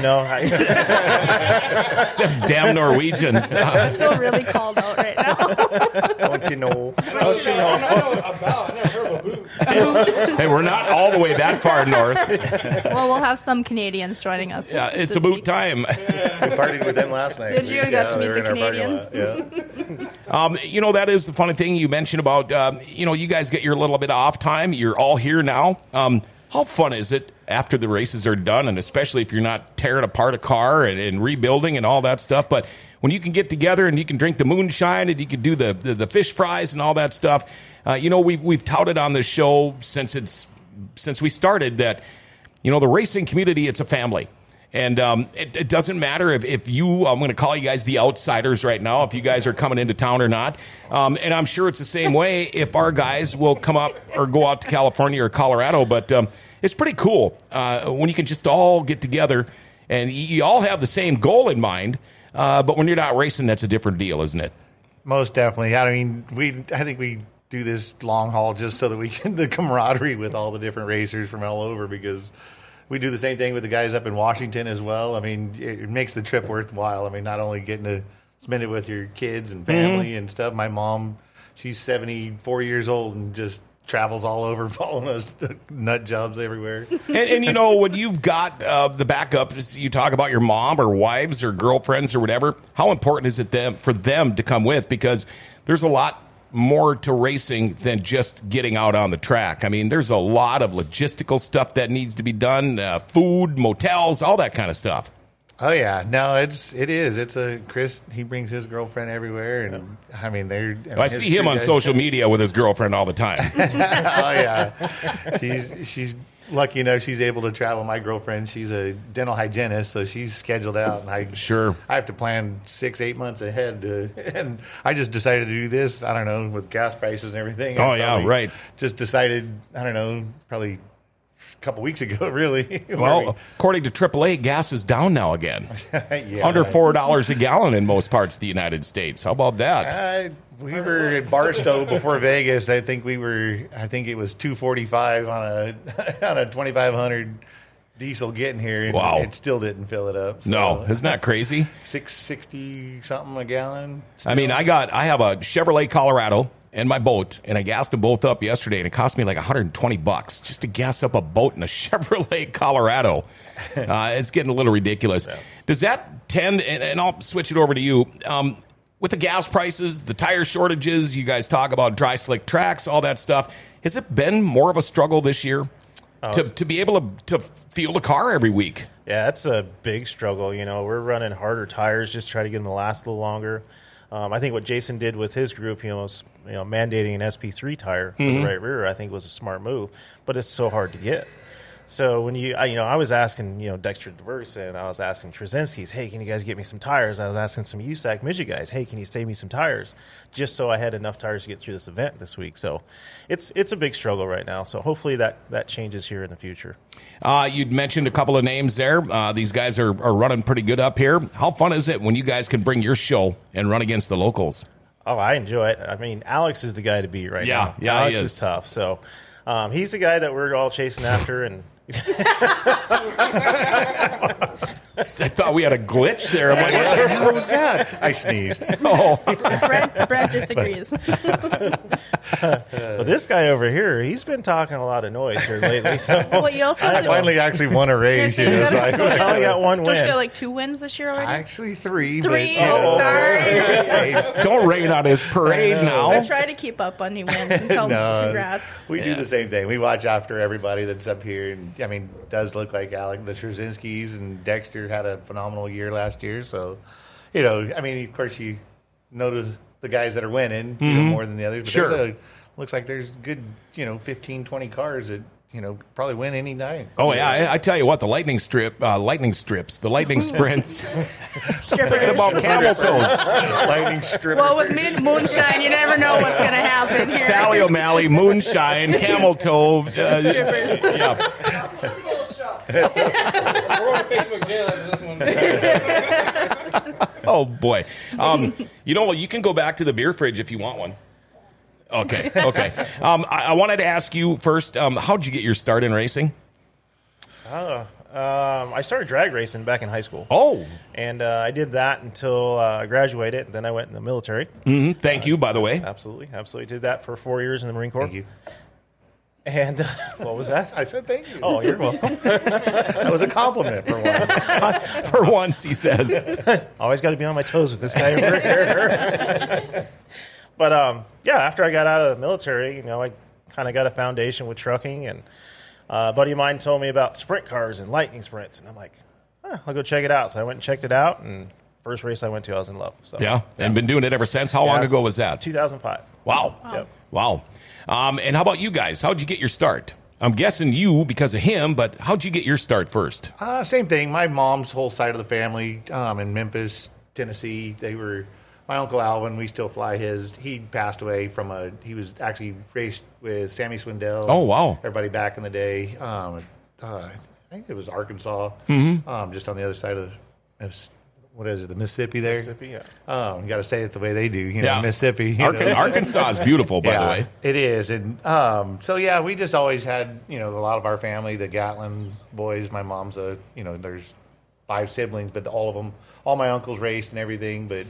[SPEAKER 1] Some damn Norwegians.
[SPEAKER 2] I feel really called out right now.
[SPEAKER 3] Don't you know?
[SPEAKER 4] I never heard of a boot.
[SPEAKER 1] Hey, we're not all the way that far north.
[SPEAKER 2] Well, we'll have some Canadians joining us.
[SPEAKER 1] Yeah, it's
[SPEAKER 2] this
[SPEAKER 1] a boot
[SPEAKER 2] week.
[SPEAKER 1] time.
[SPEAKER 3] We partied with them last night.
[SPEAKER 2] Did you? Got to meet the Canadians?
[SPEAKER 1] That is the funny thing you mentioned about, you guys get your little bit of off time. You're all here now. How fun is it after the races are done, and especially if you're not tearing apart a car and rebuilding and all that stuff, but when you can get together and you can drink the moonshine and you can do the fish fries and all that stuff. We've touted on this show since it's since we started that, the racing community, it's a family. And it doesn't matter if you, I'm going to call you guys the outsiders right now, if you guys are coming into town or not. And I'm sure it's the same way if our guys will come up or go out to California or Colorado. But it's pretty cool when you can just all get together and you all have the same goal in mind. But when you're not racing, that's a different deal, isn't it?
[SPEAKER 3] Most definitely. I mean, I think we do this long haul just so that we can the camaraderie with all the different racers from all over, because we do the same thing with the guys up in Washington as well. I mean, it makes the trip worthwhile. I mean, not only getting to spend it with your kids and family and stuff. My mom, she's 74 years old and just travels all over following us nut jobs everywhere.
[SPEAKER 1] And when you've got the backup, you talk about your mom or wives or girlfriends or whatever, how important is it for them to come with? Because there's a lot more to racing than just getting out on the track. I mean, there's a lot of logistical stuff that needs to be done, food, motels, all that kind of stuff.
[SPEAKER 3] Oh yeah, no, it is. It's Chris. He brings his girlfriend everywhere, and I mean, I
[SPEAKER 1] see him on social media with his girlfriend all the time.
[SPEAKER 3] Oh yeah, she's lucky enough she's able to travel. My girlfriend, she's a dental hygienist, so she's scheduled out, and I have to plan 6-8 months ahead. And I just decided to do this. I don't know, with gas prices and everything.
[SPEAKER 1] Oh yeah, right.
[SPEAKER 3] Just decided. I don't know, probably a couple weeks ago, really.
[SPEAKER 1] Well, according to AAA, gas is down now again.
[SPEAKER 3] Yeah,
[SPEAKER 1] under $4 a gallon in most parts of the United States. How about that?
[SPEAKER 3] We were at Barstow before Vegas. I think it was $2.45 on a 2,500 diesel getting here. And
[SPEAKER 1] wow.
[SPEAKER 3] It still didn't fill it up. So
[SPEAKER 1] no, isn't that crazy?
[SPEAKER 3] $6.60 something a gallon. Still.
[SPEAKER 1] I mean, I have a Chevrolet Colorado and my boat, and I gassed them both up yesterday, and it cost me like $120 just to gas up a boat in a Chevrolet Colorado. It's getting a little ridiculous. Yeah. Does that tend, and I'll switch it over to you, with the gas prices, the tire shortages, you guys talk about dry slick tracks, all that stuff, has it been more of a struggle this year to be able to fuel a car every week?
[SPEAKER 5] Yeah, that's a big struggle. We're running harder tires just to try to get them to last a little longer. I think what Jason did with his group, was mandating an SP3 tire for the right rear, I think was a smart move, but it's so hard to get. So when I was asking, Dexter DeVers, and I was asking Trzynski's, hey, can you guys get me some tires? I was asking some USAC Midget guys, hey, can you save me some tires? Just so I had enough tires to get through this event this week. So it's a big struggle right now. So hopefully that changes here in the future.
[SPEAKER 1] You'd mentioned a couple of names there. These guys are running pretty good up here. How fun is it when you guys can bring your show and run against the locals?
[SPEAKER 5] Oh, I enjoy it. I mean, Alex is the guy to beat right now.
[SPEAKER 1] Yeah,
[SPEAKER 5] Alex
[SPEAKER 1] he is
[SPEAKER 5] tough. So he's the guy that we're all chasing after, and
[SPEAKER 1] I thought we had a glitch there. I'm like, what the hell was that?
[SPEAKER 3] I sneezed.
[SPEAKER 1] Oh,
[SPEAKER 2] Brent disagrees.
[SPEAKER 5] But this guy over here, he's been talking a lot of noise here lately. So
[SPEAKER 2] you also
[SPEAKER 3] I finally actually won a race.
[SPEAKER 2] I
[SPEAKER 5] only got one win.
[SPEAKER 2] Don't you get like 2 wins this year already?
[SPEAKER 3] Actually 3.
[SPEAKER 2] Three?
[SPEAKER 3] But,
[SPEAKER 2] Sorry.
[SPEAKER 1] Hey, don't rain on his parade now.
[SPEAKER 2] I try to keep up on new wins and tell them congrats.
[SPEAKER 3] We do the same thing. We watch after everybody that's up here. And I mean, it does look like Alec, the Trzynskis and Dexter had a phenomenal year last year. So, I mean, of course, you notice the guys that are winning more than the others. But
[SPEAKER 1] sure.
[SPEAKER 3] Looks like there's good, 15, 20 cars that, probably win any night.
[SPEAKER 1] Oh, yeah. I tell you what, the lightning sprints, the lightning sprints. Thinking about camel toes.
[SPEAKER 3] Lightning strip.
[SPEAKER 2] Well, with moonshine, you never know what's going to happen here.
[SPEAKER 1] Sally O'Malley, moonshine, camel toe.
[SPEAKER 2] Strippers.
[SPEAKER 1] Yeah.
[SPEAKER 4] We're on Facebook jail after this one.
[SPEAKER 1] Oh, boy. You can go back to the beer fridge if you want one. Okay. I wanted to ask you first, how'd you get your start in racing?
[SPEAKER 5] I started drag racing back in high school.
[SPEAKER 1] Oh.
[SPEAKER 5] And I did that until I graduated. Then I went in the military.
[SPEAKER 1] Mm-hmm. Thank you, by the way.
[SPEAKER 5] Absolutely. Did that for 4 years in the Marine Corps.
[SPEAKER 3] Thank you.
[SPEAKER 5] And what was that?
[SPEAKER 3] I said thank you.
[SPEAKER 5] Oh, you're welcome.
[SPEAKER 3] That was a compliment for once.
[SPEAKER 1] For once, he says.
[SPEAKER 5] Always got to be on my toes with this guy over here. But, after I got out of the military, I kind of got a foundation with trucking. And a buddy of mine told me about sprint cars and lightning sprints. And I'm like, I'll go check it out. So I went and checked it out. And first race I went to, I was in love. So,
[SPEAKER 1] yeah, and been doing it ever since. How long ago was that?
[SPEAKER 5] 2005.
[SPEAKER 1] Wow.
[SPEAKER 5] Yep.
[SPEAKER 1] Wow. And how about you guys? How'd you get your start? I'm guessing you because of him, but how'd you get your start first?
[SPEAKER 3] Same thing. My mom's whole side of the family in Memphis, Tennessee. My Uncle Alvin, we still fly his. He passed away he was actually raced with Sammy Swindell.
[SPEAKER 1] Oh, wow.
[SPEAKER 3] Everybody back in the day. I think it was Arkansas, just on the other side of what is it, the Mississippi there?
[SPEAKER 5] Mississippi, yeah.
[SPEAKER 3] You got to say it the way they do, Mississippi.
[SPEAKER 1] Arkansas is beautiful, by the way.
[SPEAKER 3] It is. And we just always had, a lot of our family, the Gatlin boys. My mom's there's 5 siblings, but all my uncles raced and everything, but,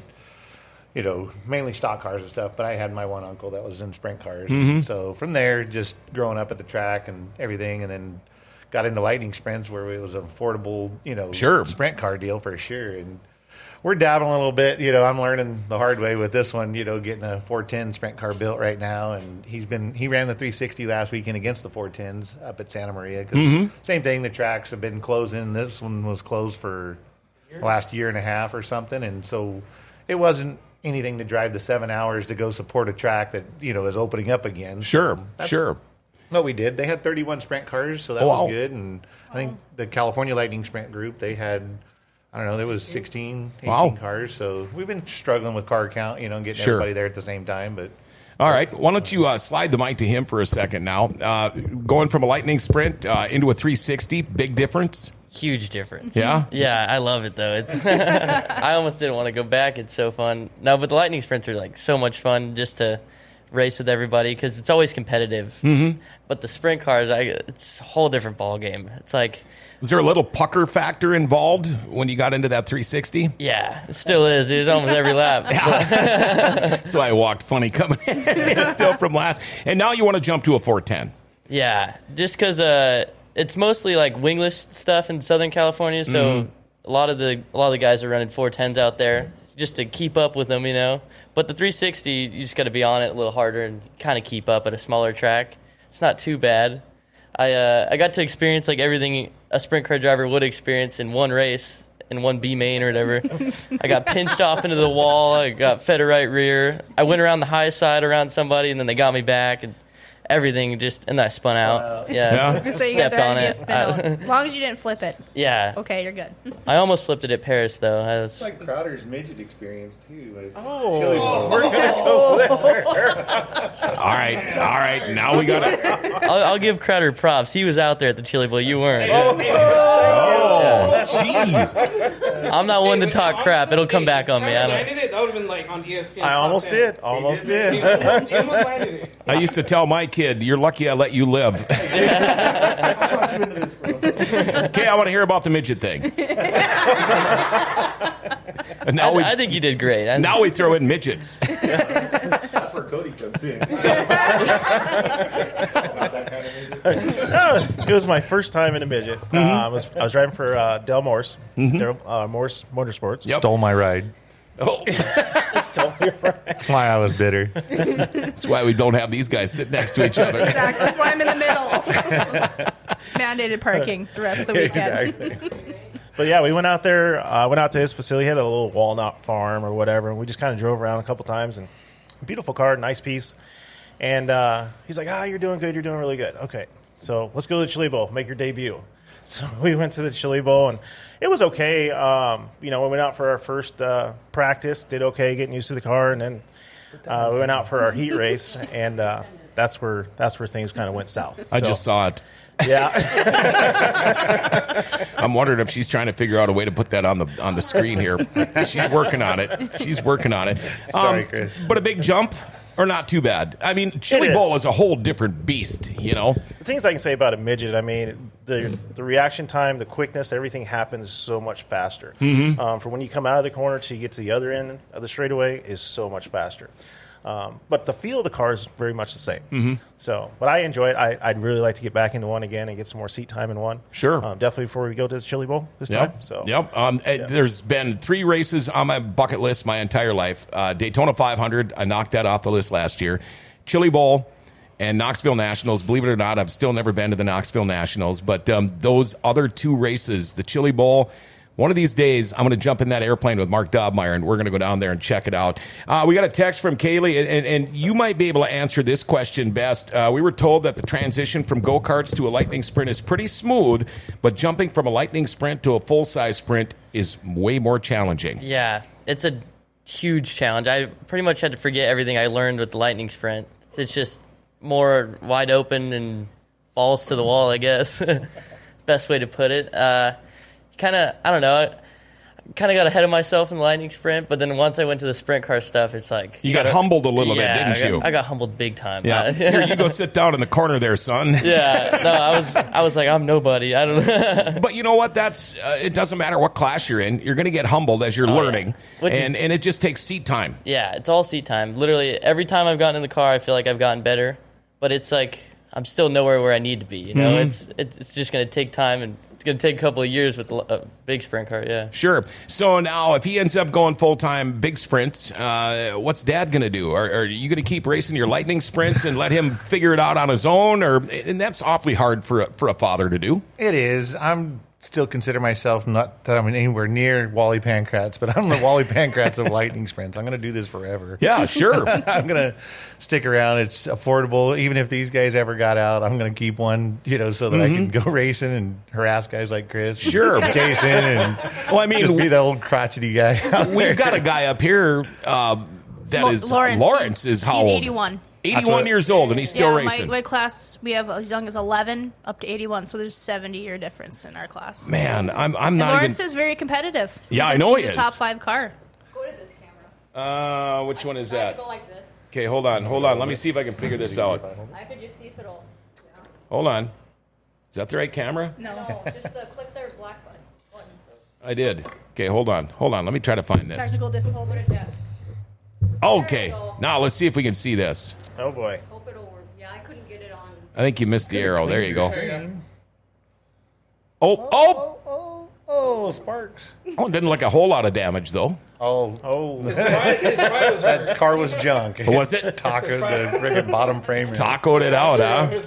[SPEAKER 3] mainly stock cars and stuff. But I had my one uncle that was in sprint cars. So from there, just growing up at the track and everything, and then got into lightning sprints where it was an affordable, sprint car deal for sure. And we're dabbling a little bit. I'm learning the hard way with this one, getting a 410 sprint car built right now. And he ran the 360 last weekend against the 410s up at Santa Maria. Cause same thing, the tracks have been closing. This one was closed for the last year and a half or something. And so it wasn't anything to drive the 7 hours to go support a track that, is opening up again.
[SPEAKER 1] Sure.
[SPEAKER 3] What we did, they had 31 sprint cars, so that was good. And I think the California Lightning Sprint Group, they had, there was 16, 18 cars. So we've been struggling with car count, getting everybody there at the same time. But
[SPEAKER 1] all right, why don't you slide the mic to him for a second now? Going from a Lightning Sprint into a 360, big difference?
[SPEAKER 6] Huge difference.
[SPEAKER 1] Yeah?
[SPEAKER 6] Yeah, I love it, though. It's I almost didn't want to go back. It's so fun. No, but the Lightning Sprints are, so much fun just to race with everybody because it's always competitive. But the sprint cars, it's a whole different ball game. It's like,
[SPEAKER 1] was there a little pucker factor involved when you got into that 360?
[SPEAKER 6] Yeah, it still is. It was almost every lap.
[SPEAKER 1] That's why I walked funny coming in. Still from last. And now you want to jump to a 410.
[SPEAKER 6] Yeah, just because it's mostly like wingless stuff in Southern California. So a lot of the guys are running 410s out there just to keep up with them, But the 360, you just got to be on it a little harder and kind of keep up at a smaller track. It's not too bad. I got to experience everything a sprint car driver would experience in one race, in one B main or whatever. I got pinched off into the wall. I got fed a right rear. I went around the high side around somebody, and then they got me back. And everything and then I spun out. Yeah.
[SPEAKER 2] So you
[SPEAKER 6] stepped on
[SPEAKER 2] it. As long as you didn't flip it.
[SPEAKER 6] Yeah.
[SPEAKER 2] Okay, you're good.
[SPEAKER 6] I almost flipped it at Paris, though.
[SPEAKER 3] It's like Crowder's midget experience, too.
[SPEAKER 5] We're going to go there.
[SPEAKER 1] All right. Now we got it.
[SPEAKER 6] I'll give Crowder props. He was out there at the Chili Bowl. You weren't.
[SPEAKER 1] Jeez.
[SPEAKER 6] I'm not one to talk crap. It'll come back on me.
[SPEAKER 4] I did it. That would have been on ESPN.
[SPEAKER 5] I almost did. He almost
[SPEAKER 4] landed it.
[SPEAKER 1] I used to tell my kid, "You're lucky I let you live." Okay, I want to hear about the midget thing. Now
[SPEAKER 6] I think you did great.
[SPEAKER 1] Now we throw in midgets.
[SPEAKER 3] That's where Cody comes in.
[SPEAKER 5] It was my first time in a midget. I was driving for Del Morse, Morse Motorsports.
[SPEAKER 3] Yep. Stole my ride.
[SPEAKER 1] Oh.
[SPEAKER 3] That's why I was bitter.
[SPEAKER 1] That's why we don't have these guys sit next to each other.
[SPEAKER 2] Exactly. That's why I'm in the middle. Mandated parking the rest of the weekend.
[SPEAKER 5] Exactly. But yeah, we went out there. Went out to his facility. He had a little walnut farm or whatever, and we just kind of drove around a couple times. And beautiful car, nice piece. And he's like, "You're doing good. You're doing really good. Okay, so let's go to the Chili Bowl. Make your debut." So we went to the Chili Bowl, and it was okay. We went out for our first practice, did okay, getting used to the car, and then we went out for our heat race, and that's where things kind of went south.
[SPEAKER 1] I just saw it.
[SPEAKER 5] Yeah.
[SPEAKER 1] I'm wondering if she's trying to figure out a way to put that on the screen here. She's working on it.
[SPEAKER 3] Sorry, Chris.
[SPEAKER 1] But a big jump. Or not too bad. I mean, Chili Bowl is a whole different beast, The
[SPEAKER 5] things I can say about a midget, the reaction time, the quickness, everything happens so much faster. For when you come out of the corner till you get to the other end of the straightaway is so much faster. But the feel of the car is very much the same. So, but I enjoy it. I'd really like to get back into one again and get some more seat time in one.
[SPEAKER 1] Sure.
[SPEAKER 5] Definitely before we go to the Chili Bowl this time. So.
[SPEAKER 1] There's been 3 races on my bucket list my entire life. Daytona 500, I knocked that off the list last year. Chili Bowl and Knoxville Nationals. Believe it or not, I've still never been to the Knoxville Nationals. But those other 2 races, the Chili Bowl, One of these days, I'm going to jump in that airplane with Mark Dobmeyer, and we're going to go down there and check it out. We got a text from Kaylee, and you might be able to answer this question best. We were told that the transition from go-karts to a Lightning Sprint is pretty smooth, but jumping from a Lightning Sprint to a full-size Sprint is way more challenging.
[SPEAKER 6] Yeah, it's a huge challenge. I pretty much had to forget everything I learned with the Lightning Sprint. It's just more wide open and balls to the wall, I guess. Best way to put it. I don't know, I kind of got ahead of myself in the Lightning Sprint, but then once I went to the sprint car stuff, it's like...
[SPEAKER 1] You got humbled a little bit, didn't you?
[SPEAKER 6] I got humbled big time.
[SPEAKER 1] Yeah. Here, you go sit down in the corner there, son.
[SPEAKER 6] Yeah, no, I was like, I'm nobody. I don't know.
[SPEAKER 1] But you know what? That's it doesn't matter what class you're in. You're going to get humbled as you're learning, and it just takes seat time.
[SPEAKER 6] Yeah, it's all seat time. Literally, every time I've gotten in the car, I feel like I've gotten better, but it's like I'm still nowhere where I need to be. You know, it's just going to take time, and it's going to take a couple of years with a big sprint car, yeah.
[SPEAKER 1] Sure. So now, if he ends up going full-time big sprints, what's Dad going to do? Are you going to keep racing your Lightning Sprints and let him figure it out on his own? And that's awfully hard for a father to do.
[SPEAKER 3] It is. I'm still consider myself not that I'm anywhere near Wally Pankratz, but I'm the Wally Pankratz of Lightning Sprints. I'm going to do this forever.
[SPEAKER 1] Yeah, sure.
[SPEAKER 3] I'm going to stick around. It's affordable. Even if these guys ever got out, I'm going to keep one, so that I can go racing and harass guys like Chris.
[SPEAKER 1] Sure.
[SPEAKER 3] And Jason and just be the old crotchety guy.
[SPEAKER 1] We've got a guy up here that is Lawrence is how
[SPEAKER 2] he's
[SPEAKER 1] old?
[SPEAKER 2] 81.
[SPEAKER 1] 81 years old, and he's still racing.
[SPEAKER 2] My class, we have as young as 11 up to 81, so there's a 70-year difference in our class.
[SPEAKER 1] Man, I'm not
[SPEAKER 2] Lawrence is very competitive.
[SPEAKER 1] Yeah, I know he is.
[SPEAKER 2] He's a top 5 car.
[SPEAKER 8] Go to this camera.
[SPEAKER 1] Which one is that?
[SPEAKER 8] Go like this.
[SPEAKER 1] Okay, hold on. Let me see if I can figure this out.
[SPEAKER 8] I could just see if it'll... Yeah.
[SPEAKER 1] Hold on. Is that the right camera?
[SPEAKER 8] No, just click their black button.
[SPEAKER 1] I did. Okay, hold on. Let me try to find this.
[SPEAKER 2] Technical difficulties.
[SPEAKER 8] Yes.
[SPEAKER 1] Okay, now let's see if we can see this.
[SPEAKER 5] Oh, boy.
[SPEAKER 8] Hope it'll work. Yeah, I couldn't get it on.
[SPEAKER 1] I think you missed the arrow. There you go.
[SPEAKER 3] Oh, sparks.
[SPEAKER 1] Oh, it didn't look a whole lot of damage, though.
[SPEAKER 3] Oh. That car was junk.
[SPEAKER 1] Was it?
[SPEAKER 3] Tacoed the friggin' bottom frame.
[SPEAKER 1] Tacoed it out, huh?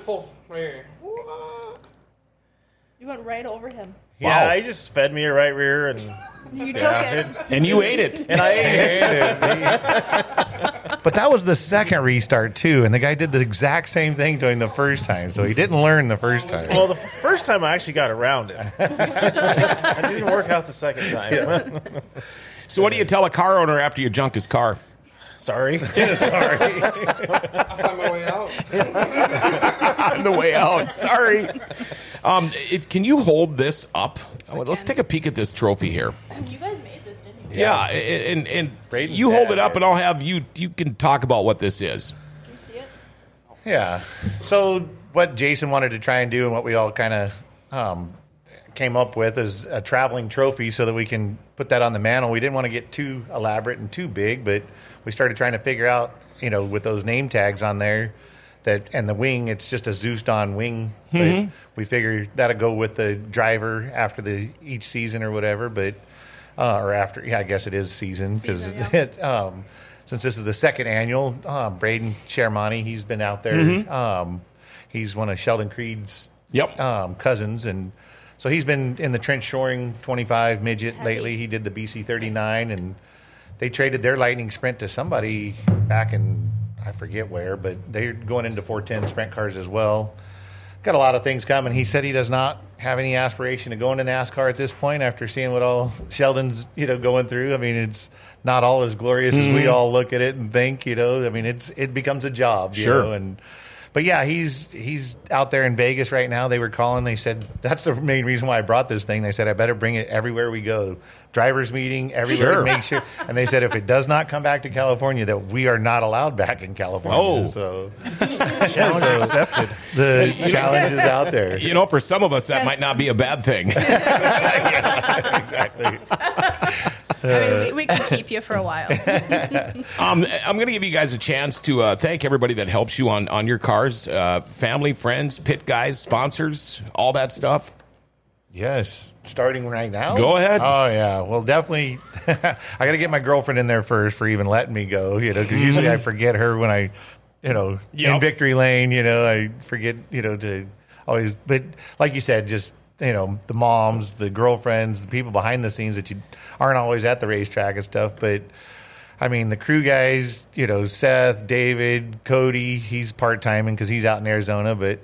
[SPEAKER 2] You went right over him.
[SPEAKER 5] Yeah,
[SPEAKER 1] Wow.
[SPEAKER 5] he just fed me a right rear, and
[SPEAKER 2] You took it.
[SPEAKER 1] And you ate it.
[SPEAKER 5] I ate
[SPEAKER 3] it. But that was the second restart, too. And the guy did the exact same thing during the first time. So he didn't learn the first time.
[SPEAKER 5] Well, the first time I actually got around it. It didn't work out the second time.
[SPEAKER 1] So what do you tell a car owner after you junk his car?
[SPEAKER 5] Sorry.
[SPEAKER 3] Sorry.
[SPEAKER 4] I'll find my way out.
[SPEAKER 1] On the way out. Sorry. Can you hold this up? Let's take a peek at this trophy here.
[SPEAKER 2] You guys made this, didn't you?
[SPEAKER 1] Yeah, and you hold it up, and I'll have you can talk about what this is.
[SPEAKER 2] Can you see it?
[SPEAKER 3] Yeah. So what Jason wanted to try and do, and what we all kind of came up with, is a traveling trophy so that we can put that on the mantle. We didn't want to get too elaborate and too big, but we started trying to figure out, with those name tags on there, and the wing, it's just a Zeus-Don wing. But we figured that'll go with the driver after each season or whatever. But or after, I guess it is season because since this is the second annual, Braden Shermani, he's been out there. He's one of Sheldon Creed's cousins, and so he's been in the trench shoring 25 midget lately. He did the BC 39, and they traded their Lightning Sprint to somebody back in, I forget where, but they're going into 410 sprint cars as well. Got a lot of things coming. He said he does not have any aspiration to go into NASCAR at this point after seeing what all Sheldon's, going through. I mean, it's not all as glorious as we all look at it and think, I mean, it becomes a job, you know, but yeah, he's out there in Vegas right now. They were calling. They said, that's the main reason why I brought this thing. They said, I better bring it everywhere we go. Drivers meeting, everywhere to make sure. And they said, if it does not come back to California, that we are not allowed back in California. So challenge accepted. The challenge is out there.
[SPEAKER 1] For some of us, that might not be a bad thing.
[SPEAKER 3] Yeah, exactly.
[SPEAKER 2] I mean, we can keep you for a while.
[SPEAKER 1] I'm going to give you guys a chance to thank everybody that helps you on your cars, family, friends, pit guys, sponsors, all that stuff.
[SPEAKER 3] Yes, starting right now.
[SPEAKER 1] Go ahead.
[SPEAKER 3] Oh yeah, well definitely. I got to get my girlfriend in there first for even letting me go. Because usually I forget her when I, in victory lane. I forget to always. But like you said, just the moms, the girlfriends, the people behind the scenes that you aren't always at the racetrack and stuff. But I mean, the crew guys, Seth, David, Cody, he's part-timing because he's out in Arizona. But,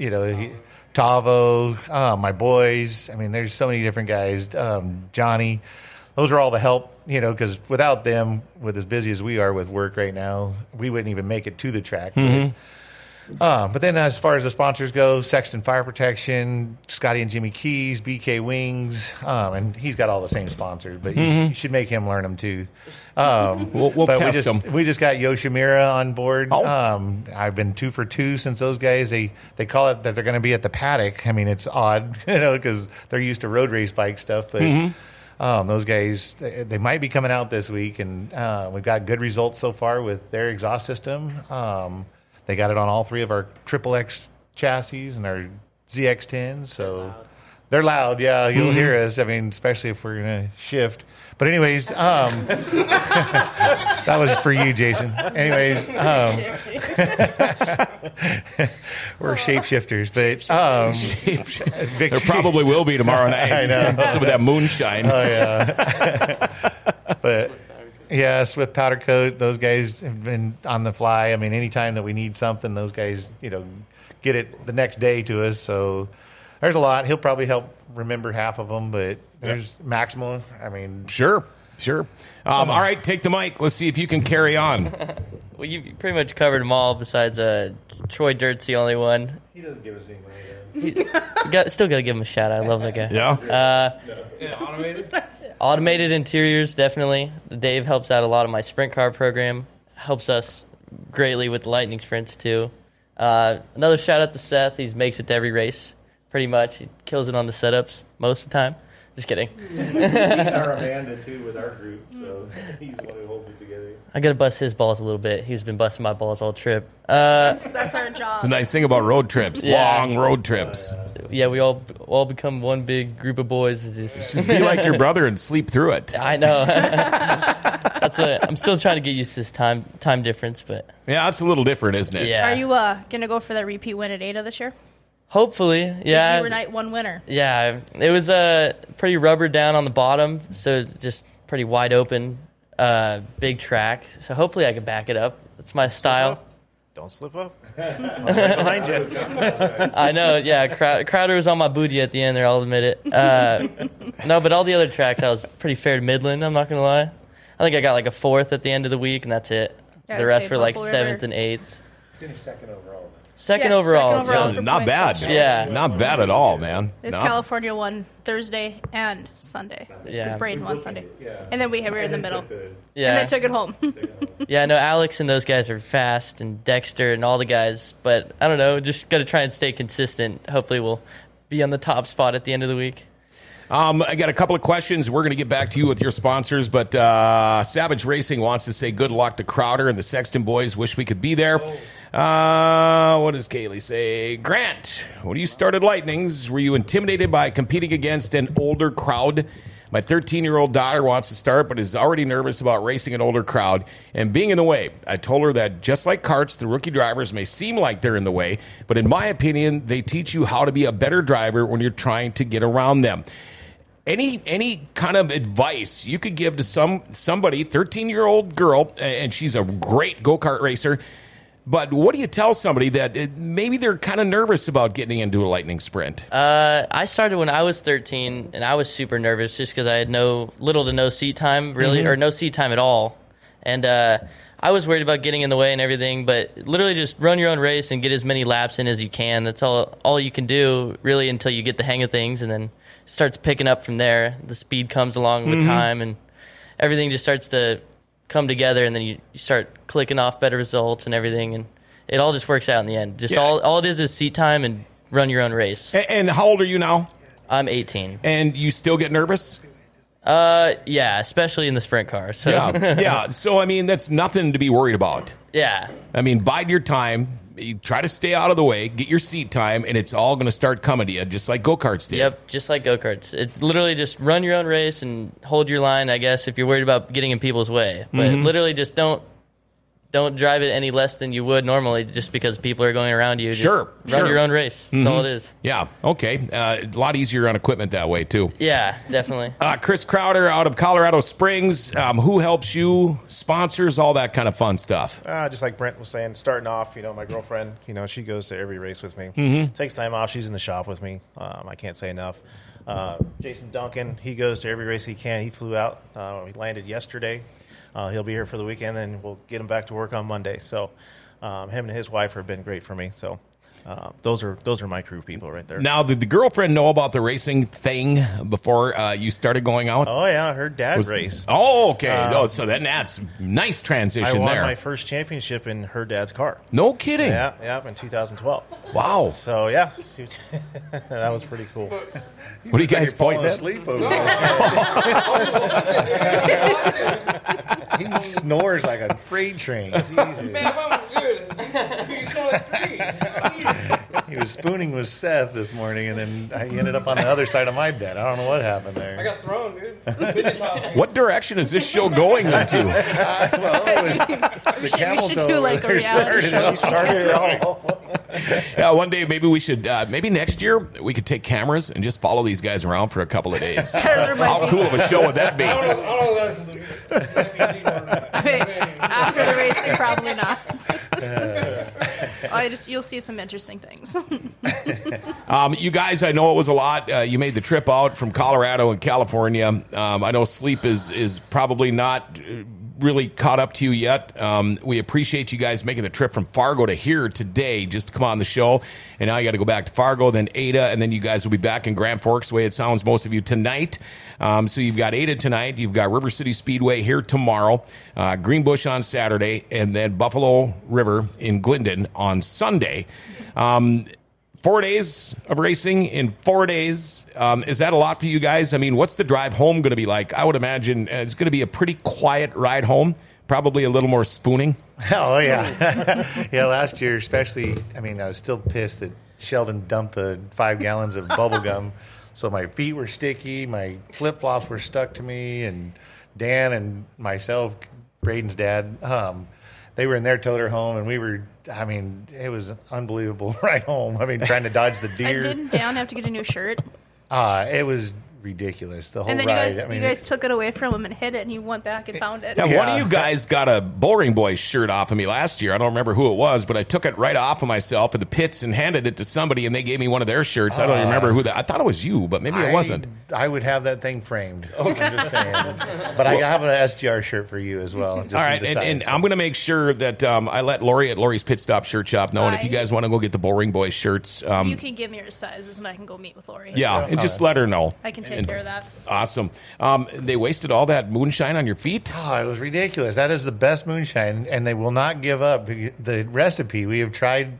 [SPEAKER 3] Tavo, my boys. I mean, there's so many different guys. Johnny, those are all the help, because without them, with as busy as we are with work right now, we wouldn't even make it to the track.
[SPEAKER 1] Mm-hmm.
[SPEAKER 3] But then as far as the sponsors go, Sexton Fire Protection, Scotty and Jimmy Keys, BK Wings, and he's got all the same sponsors, but you should make him learn them too.
[SPEAKER 1] We'll test them.
[SPEAKER 3] We just got Yoshimura on board.
[SPEAKER 1] Oh.
[SPEAKER 3] I've been 2 for 2 since those guys. They call it that they're going to be at the paddock. I mean, it's odd, because they're used to road race bike stuff, but those guys, they might be coming out this week, and we've got good results so far with their exhaust system. They got it on all 3 of our Triple X chassis and our ZX10s, so they're loud. Yeah, you'll hear us. I mean, especially if we're going to shift. But anyways, that was for you, Jason. Anyways, we're shapeshifters, but
[SPEAKER 1] there probably will be tomorrow night.
[SPEAKER 3] I know.
[SPEAKER 1] Some of that moonshine.
[SPEAKER 3] Oh yeah. But yeah, Swift Powder Coat, those guys have been on the fly. I mean, anytime that we need something, those guys, get it the next day to us. So there's a lot. He'll probably help remember half of them, but there's Maxima. I mean,
[SPEAKER 1] Sure. All right, take the mic. Let's see if you can carry on.
[SPEAKER 6] Well, you pretty much covered them all besides Troy Dirt's the only one.
[SPEAKER 3] he doesn't give us any money.
[SPEAKER 6] Still got to give him a shout out. I love that guy.
[SPEAKER 1] Yeah.
[SPEAKER 4] Automated?
[SPEAKER 6] Automated interiors, definitely. Dave helps out a lot of my sprint car program. Helps us greatly with the Lightning sprints, too. Another shout out to Seth. He makes it to every race, pretty much. He kills it on the setups most of the time. Just kidding.
[SPEAKER 3] He's our Amanda, too, with our group, so he's the one who holds it together.
[SPEAKER 6] I got to bust his balls a little bit. He's been busting my balls all trip.
[SPEAKER 2] That's our job.
[SPEAKER 1] It's a nice thing about road trips, long road trips.
[SPEAKER 6] Yeah, we all become one big group of boys.
[SPEAKER 1] Just be like your brother and sleep through it.
[SPEAKER 6] I know. That's what I'm still trying to get used to this time difference, but
[SPEAKER 1] Yeah, it's a little different, isn't it?
[SPEAKER 6] yeah.
[SPEAKER 2] Are you going to go for that repeat win at Ada this year?
[SPEAKER 6] Hopefully, yeah.
[SPEAKER 2] You were night one winner.
[SPEAKER 6] Yeah, it was pretty rubber down on the bottom, so it's just pretty wide open, big track. So hopefully I can back it up. That's my style.
[SPEAKER 5] Don't slip up. I'm right behind you.
[SPEAKER 6] I know, yeah. Crowder was on my booty at the end there, I'll admit it. No, but all the other tracks, I was pretty fair to Midland, I'm not going to lie. I think I got like a 4th at the end of the week, and that's it.
[SPEAKER 2] Yeah,
[SPEAKER 6] The rest
[SPEAKER 2] say
[SPEAKER 6] were like
[SPEAKER 2] Buffalo
[SPEAKER 6] 7th
[SPEAKER 2] River.
[SPEAKER 6] and 8th.
[SPEAKER 3] Finished second overall.
[SPEAKER 6] Second
[SPEAKER 2] Yes,
[SPEAKER 6] overall.
[SPEAKER 2] second overall.
[SPEAKER 6] so-
[SPEAKER 2] for
[SPEAKER 1] Not
[SPEAKER 2] points
[SPEAKER 1] bad.
[SPEAKER 2] section.
[SPEAKER 6] Yeah.
[SPEAKER 1] Not bad at all, man.
[SPEAKER 2] This
[SPEAKER 1] No.
[SPEAKER 2] California won Thursday and Sunday.
[SPEAKER 6] Yeah.
[SPEAKER 2] Because Braden won Sunday. And then we were in the middle.
[SPEAKER 6] yeah.
[SPEAKER 2] And they took it home.
[SPEAKER 6] Yeah, no, Alex and those guys are fast, and Dexter and all the guys. But I don't know, just got to try and stay consistent. Hopefully, we'll be on the top spot at the end of the week.
[SPEAKER 1] I got a couple of questions. We're going to get back to you with your sponsors, but Savage Racing wants to say good luck to Crowder and the Sexton boys. Wish we could be there. What does Kaylee say? Grant, when you started Lightnings, were you intimidated by competing against an older crowd? My 13-year-old daughter wants to start, but is already nervous about racing an older crowd and being in the way. I told her that just like karts, the rookie drivers may seem like they're in the way, but in my opinion, they teach you how to be a better driver when you're trying to get around them. Any kind of advice you could give to somebody, 13-year-old girl, and she's a great go-kart racer, but what do you tell somebody that maybe they're kind of nervous about getting into a Lightning sprint?
[SPEAKER 6] I started when I was 13, and I was super nervous just because I had little to no seat time, really, or no seat time at all. And I was worried about getting in the way and everything, but literally just run your own race and get as many laps in as you can. That's all you can do, really, until you get the hang of things, and then it starts picking up from there. The speed comes along with time, and everything just starts to come together, and then you start clicking off better results and everything, and it all just works out in the end. Just all it is seat time and run your own race.
[SPEAKER 1] And how old are you now?
[SPEAKER 6] I'm 18.
[SPEAKER 1] And you still get nervous?
[SPEAKER 6] Yeah, especially in the sprint car. So
[SPEAKER 1] Yeah. So, I mean, that's nothing to be worried about.
[SPEAKER 6] yeah.
[SPEAKER 1] I mean, bide your time. You try to stay out of the way, get your seat time, and it's all going to start coming to you, just like go-karts did.
[SPEAKER 6] Yep, just like go-karts. It literally just run your own race and hold your line, I guess, if you're worried about getting in people's way. But literally just don't don't drive it any less than you would normally just because people are going around you. Just
[SPEAKER 1] Sure.
[SPEAKER 6] run your own race. That's all it is.
[SPEAKER 1] Yeah, okay. A lot easier on equipment that way, too.
[SPEAKER 6] Yeah, definitely.
[SPEAKER 1] Chris Crowder out of Colorado Springs. Who helps you? Sponsors, all that kind of fun stuff.
[SPEAKER 5] Just like Brent was saying, starting off, my girlfriend, she goes to every race with me. Takes time off. She's in the shop with me. I can't say enough. Jason Duncan, he goes to every race he can. He flew out. He landed yesterday. He'll be here for the weekend, and we'll get him back to work on Monday. So him and his wife have been great for me. So those are my crew people right there.
[SPEAKER 1] Now, did the girlfriend know about the racing thing before you started going out?
[SPEAKER 5] Oh, yeah. Her dad raced.
[SPEAKER 1] Oh, okay. So then that's nice transition there.
[SPEAKER 5] I won my first championship in her dad's car.
[SPEAKER 1] No kidding.
[SPEAKER 5] Yeah, in 2012.
[SPEAKER 1] Wow.
[SPEAKER 5] So, yeah, that was pretty cool.
[SPEAKER 1] What are you guys pointing at?
[SPEAKER 3] Asleep over there. He snores like a freight train. He was spooning with Seth this morning, and then he ended up on the other side of my bed. I don't know what happened there.
[SPEAKER 4] I got thrown, dude.
[SPEAKER 1] What direction is this show going into?
[SPEAKER 3] The camel
[SPEAKER 2] we should do like a reality show.
[SPEAKER 5] Started it all.
[SPEAKER 1] Yeah, one day maybe we should, maybe next year we could take cameras and just follow these guys around for a couple of days. How cool of a show would that be?
[SPEAKER 4] I don't know
[SPEAKER 2] After the racing, probably not. You'll see some interesting things.
[SPEAKER 1] You guys, I know it was a lot. You made the trip out from Colorado and California. I know sleep is probably not really caught up to you yet. We appreciate you guys making the trip from Fargo to here today just to come on the show. And now you got to go back to Fargo, then Ada, and then you guys will be back in Grand Forks, the way it sounds, most of you tonight. So you've got Ada tonight, you've got River City Speedway here tomorrow, Greenbush on Saturday, and then Buffalo River in Glendon on Sunday. 4 days of racing in 4 days. Is that a lot for you guys? I mean, what's the drive home going to be like? I would imagine it's going to be a pretty quiet ride home, probably a little more spooning.
[SPEAKER 3] Oh, yeah. Yeah, last year especially, I was still pissed that Sheldon dumped the 5 gallons of bubble gum. So my feet were sticky, my flip-flops were stuck to me, and Dan and myself, Braden's dad, they were in their toter home, and we were, it was an unbelievable ride home. Trying to dodge the deer.
[SPEAKER 2] Didn't Dan have to get a new shirt?
[SPEAKER 3] It was ridiculous, the whole
[SPEAKER 2] and then
[SPEAKER 3] ride.
[SPEAKER 2] You guys took it away from him and hid it, and he went back and found it.
[SPEAKER 1] Yeah, one of you guys got a Boring Boys shirt off of me last year. I don't remember who it was, but I took it right off of myself at the pits and handed it to somebody, and they gave me one of their shirts. I don't remember who that. I thought it was you, but maybe it wasn't.
[SPEAKER 3] I would have that thing framed. Okay. I'm just saying. But I have an SGR shirt for you as well. Just
[SPEAKER 1] all right, and I'm going to make sure that I let Lori at Lori's Pit Stop Shirt Shop know, and if you guys want to go get the Boring Boys shirts.
[SPEAKER 2] You can give me your sizes, and I can go meet with Lori.
[SPEAKER 1] Yeah, and just let her know.
[SPEAKER 2] I can take care of that.
[SPEAKER 1] Awesome. They wasted all that moonshine on your feet?
[SPEAKER 3] Oh, it was ridiculous. That is the best moonshine, and they will not give up. The recipe, we have tried,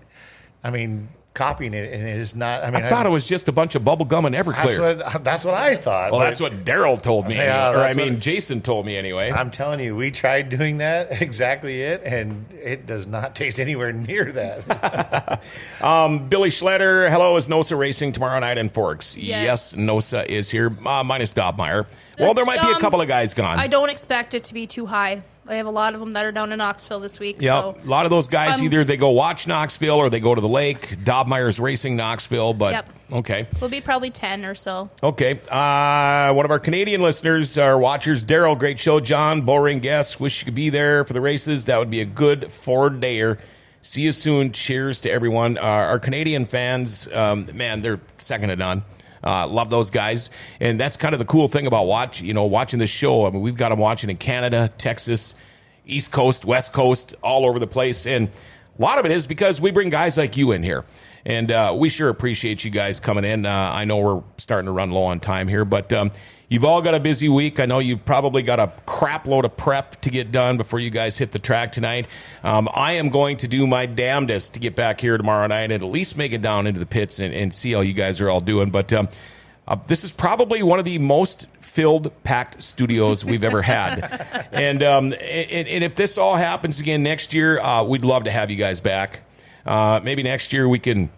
[SPEAKER 3] copying it, and it is not.
[SPEAKER 1] I thought it was just a bunch of bubble gum and Everclear.
[SPEAKER 3] That's what I thought.
[SPEAKER 1] Well, that's what Daryl told me.
[SPEAKER 3] Yeah,
[SPEAKER 1] Jason told me anyway.
[SPEAKER 3] I'm telling you, we tried doing that, exactly it, and it does not taste anywhere near that.
[SPEAKER 1] Billy Schletter, hello, is NOSA racing tomorrow night in Forks?
[SPEAKER 2] Yes,
[SPEAKER 1] NOSA is here, minus Dobmeyer. Well, there might be a couple of guys gone.
[SPEAKER 2] I don't expect it to be too high. I have a lot of them that are down in Knoxville this week.
[SPEAKER 1] Yeah,
[SPEAKER 2] so.
[SPEAKER 1] A lot of those guys, either they go watch Knoxville or they go to the lake. Dobmeyer's racing Knoxville, but okay.
[SPEAKER 2] We'll be probably 10 or so.
[SPEAKER 1] Okay. One of our Canadian listeners, our watchers, Daryl, great show, John, boring guest. Wish you could be there for the races. That would be a good 4-dayer. See you soon. Cheers to everyone. Our Canadian fans, man, they're second to none. Love those guys, and that's kind of the cool thing about watching this show. We've got them watching in Canada, Texas, East Coast, West Coast, all over the place, and a lot of it is because we bring guys like you in here, and we sure appreciate you guys coming in. I know we're starting to run low on time here, but you've all got a busy week. I know you've probably got a crap load of prep to get done before you guys hit the track tonight. I am going to do my damnedest to get back here tomorrow night and at least make it down into the pits and see how you guys are all doing. But this is probably one of the most filled, packed studios we've ever had. And if this all happens again next year, we'd love to have you guys back. Maybe next year we can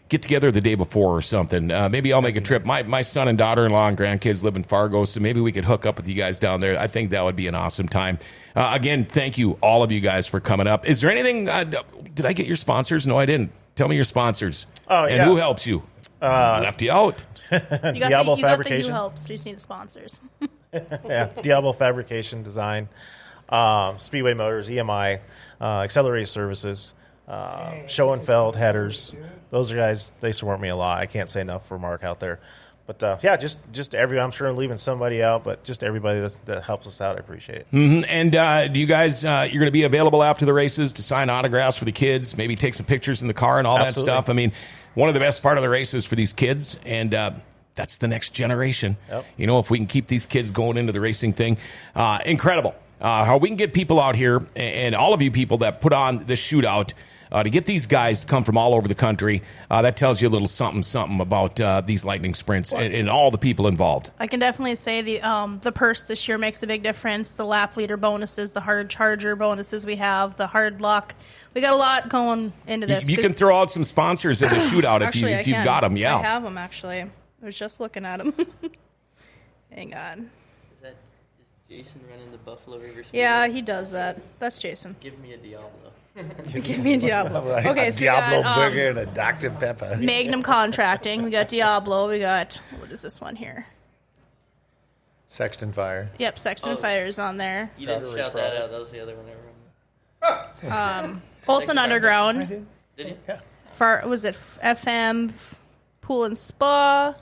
[SPEAKER 1] get together the day before or something. Maybe I'll make a trip. My son and daughter-in-law and grandkids live in Fargo, so maybe we could hook up with you guys down there. I think that would be an awesome time. Again, thank you, all of you guys, for coming up. Is there anything, did I get your sponsors? No, I didn't. Tell me your sponsors.
[SPEAKER 5] Oh,
[SPEAKER 1] and who helps you?
[SPEAKER 5] Left
[SPEAKER 1] you out.
[SPEAKER 5] Diablo Fabrication.
[SPEAKER 2] Who helps? You just need the sponsors.
[SPEAKER 5] Yeah, Diablo Fabrication Design, Speedway Motors, EMI, Accelerated Services, Schoenfeld Headers. Those are guys, they support me a lot. I can't say enough for Mark out there. But, yeah, just everybody. I'm sure I'm leaving somebody out, but just everybody that helps us out, I appreciate it.
[SPEAKER 1] Mm-hmm. And do you guys, you're going to be available after the races to sign autographs for the kids, maybe take some pictures in the car and all
[SPEAKER 5] Absolutely.
[SPEAKER 1] that stuff? I mean, one of the best part of the races for these kids, and that's the next generation.
[SPEAKER 5] Yep.
[SPEAKER 1] You know, if we can keep these kids going into the racing thing, incredible. How we can get people out here, and all of you people that put on this shootout, to get these guys to come from all over the country, that tells you a little something about these lightning sprints and all the people involved.
[SPEAKER 2] I can definitely say the purse this year makes a big difference. The lap leader bonuses, the hard charger bonuses we have, the hard luck. We got a lot going into this.
[SPEAKER 1] You can throw out some sponsors in the shootout if you've got them. Yeah,
[SPEAKER 2] I have them actually. I was just looking at them. Hang on.
[SPEAKER 6] Is Jason running the Buffalo River Speedway?
[SPEAKER 2] Yeah, he does that. That's Jason.
[SPEAKER 6] Give me a Diablo.
[SPEAKER 2] Give me a Diablo. Okay, so
[SPEAKER 3] Diablo
[SPEAKER 2] we got,
[SPEAKER 3] burger and a Dr. Pepper.
[SPEAKER 2] Magnum Contracting. We got Diablo. We got, what is this one here?
[SPEAKER 3] Sexton Fire.
[SPEAKER 2] Yep, Sexton Fire is on there.
[SPEAKER 6] You didn't shout that out. That was the other one I remember.
[SPEAKER 2] Olsen Underground.
[SPEAKER 6] Did you?
[SPEAKER 3] Yeah.
[SPEAKER 2] Was it FM Pool and Spa?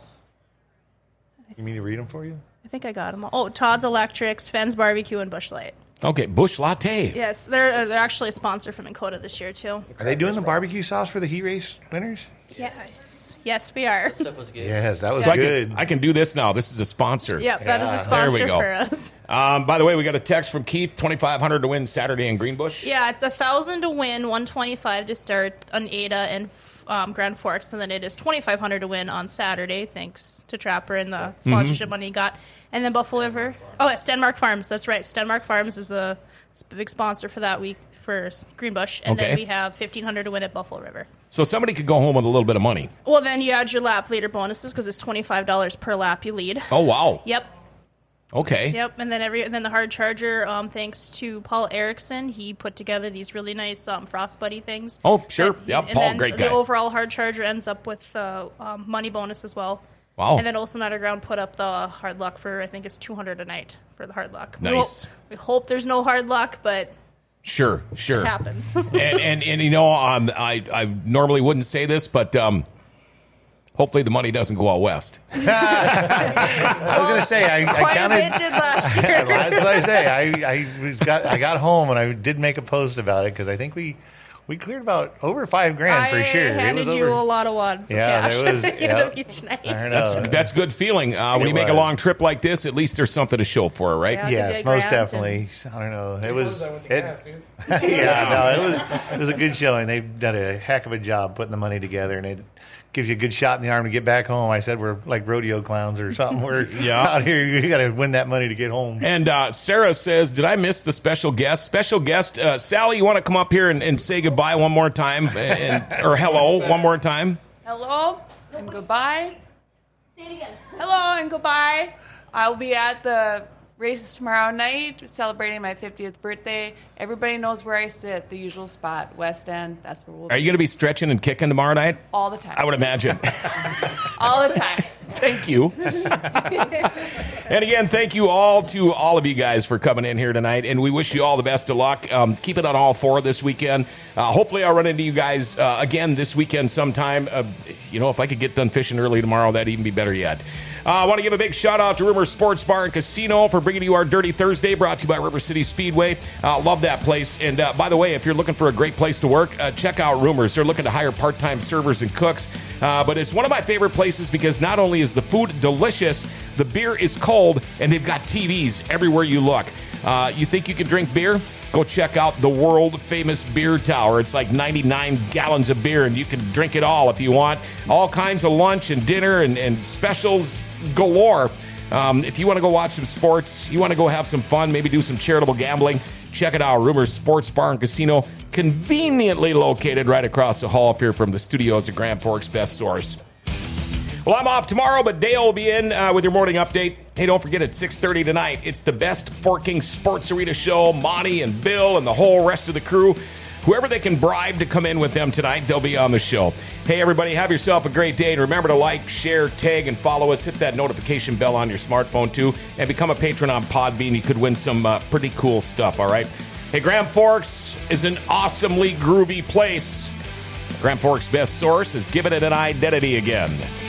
[SPEAKER 3] You mean to read them for you?
[SPEAKER 2] I think I got them all. Oh, Todd's Electrics, Fenn's Barbecue, and Busch Light.
[SPEAKER 1] Okay, Busch Latte.
[SPEAKER 2] Yes, they're actually a sponsor from Dakota this year, too.
[SPEAKER 3] Are they doing the barbecue sauce for the heat race winners?
[SPEAKER 2] Yes. Yes, we are.
[SPEAKER 6] That stuff was good.
[SPEAKER 3] Yes, that was
[SPEAKER 1] So
[SPEAKER 3] good.
[SPEAKER 1] I can do this now. This is a sponsor.
[SPEAKER 2] Yep, that is a
[SPEAKER 1] There
[SPEAKER 2] sponsor
[SPEAKER 1] we go.
[SPEAKER 2] for us.
[SPEAKER 1] By the way, we got a text from Keith, $2,500 to win Saturday in Greenbush.
[SPEAKER 2] Yeah, it's $1,000 to win, $125 to start on Ada and Grand Forks, and then it is $2,500 to win on Saturday, thanks to Trapper and the sponsorship money he got. And then Buffalo River. Oh, it's Stenmark Farms. That's right. Stenmark Farms is a big sponsor for that week for Greenbush. And
[SPEAKER 1] Okay.
[SPEAKER 2] then we have $1,500 to win at Buffalo River.
[SPEAKER 1] So somebody could go home with a little bit of money.
[SPEAKER 2] Well, then you add your lap leader bonuses because it's $25 per lap you lead.
[SPEAKER 1] Oh, wow.
[SPEAKER 2] Yep.
[SPEAKER 1] Okay.
[SPEAKER 2] Yep, and then the hard charger, thanks to Paul Erickson, he put together these really nice Frost Buddy things.
[SPEAKER 1] Oh, sure. Yep,
[SPEAKER 2] And
[SPEAKER 1] Paul,
[SPEAKER 2] then
[SPEAKER 1] great guy.
[SPEAKER 2] The overall hard charger ends up with money bonus as well.
[SPEAKER 1] Wow.
[SPEAKER 2] And then Olsen Underground put up the hard luck for, I think it's $200 a night for the hard luck.
[SPEAKER 1] Nice.
[SPEAKER 2] We hope there's no hard luck, but
[SPEAKER 1] Sure.
[SPEAKER 2] it happens.
[SPEAKER 1] and you know, I normally wouldn't say this, but hopefully the money doesn't go out west.
[SPEAKER 3] I was going to say, I
[SPEAKER 2] Quite a
[SPEAKER 3] counted.
[SPEAKER 2] bit did last year.
[SPEAKER 3] That's what I say. I got home and I did make a post about it because I think we cleared about over $5,000 for sure.
[SPEAKER 2] I handed you a lot of wads of
[SPEAKER 3] Yeah,
[SPEAKER 2] cash
[SPEAKER 3] there was-
[SPEAKER 2] at the end of each night.
[SPEAKER 3] I know.
[SPEAKER 1] That's good feeling. When you make a
[SPEAKER 3] was.
[SPEAKER 1] long trip like this, at least there's something to show for it, right?
[SPEAKER 2] Yeah. 'cause you
[SPEAKER 3] Yes,
[SPEAKER 2] had
[SPEAKER 3] most
[SPEAKER 2] Grant
[SPEAKER 3] definitely. I don't know. It was.
[SPEAKER 4] dude.
[SPEAKER 3] It was a good showing. They've done a heck of a job putting the money together, and it gives you a good shot in the arm to get back home. I said we're like rodeo clowns or something. We're out here. You got to win that money to get home.
[SPEAKER 1] And Sarah says, did I miss the special guest? Special guest, Sally, you want to come up here and say goodbye one more time? Or hello one more time?
[SPEAKER 8] Hello and goodbye.
[SPEAKER 2] Say it again.
[SPEAKER 8] Hello and goodbye. I'll be at the races tomorrow night celebrating my 50th birthday. Everybody knows where I sit, the usual spot, West End. That's where we'll
[SPEAKER 1] Are
[SPEAKER 8] be
[SPEAKER 1] you going to be stretching and kicking tomorrow night?
[SPEAKER 8] all the time.
[SPEAKER 1] I would imagine.
[SPEAKER 8] All the time.
[SPEAKER 1] Thank you. And again, thank you all to all of you guys for coming in here tonight, and we wish you all the best of luck. Keep it on all four this weekend. Hopefully I'll run into you guys again this weekend sometime. If I could get done fishing early tomorrow, that'd even be better yet. I want to give a big shout out to Rumor Sports Bar and Casino for bringing you our Dirty Thursday, brought to you by River City Speedway. Love that place. And by the way, if you're looking for a great place to work, check out Rumors. They're looking to hire part-time servers and cooks. But it's one of my favorite places because not only is the food delicious, the beer is cold, and they've got TVs everywhere you look. You think you can drink beer? Go check out the world-famous beer tower. It's like 99 gallons of beer, and you can drink it all if you want. All kinds of lunch and dinner and specials galore. If you want to go watch some sports, you want to go have some fun, maybe do some charitable gambling, check it out. Rumors Sports Bar and Casino. conveniently located right across the hall here from the studios of Grand Forks Best Source. Well, I'm off tomorrow, but Dale will be in with your morning update. Hey, don't forget at 6:30 tonight, it's the Best Forking Sports Arena show. Monty and Bill and the whole rest of the crew, whoever they can bribe to come in with them tonight, they'll be on the show. Hey, everybody, have yourself a great day. And remember to like, share, tag, and follow us. Hit that notification bell on your smartphone, too. And become a patron on Podbean. You could win some pretty cool stuff, all right? Hey, Grand Forks is an awesomely groovy place. Grand Forks Best Source has given it an identity again.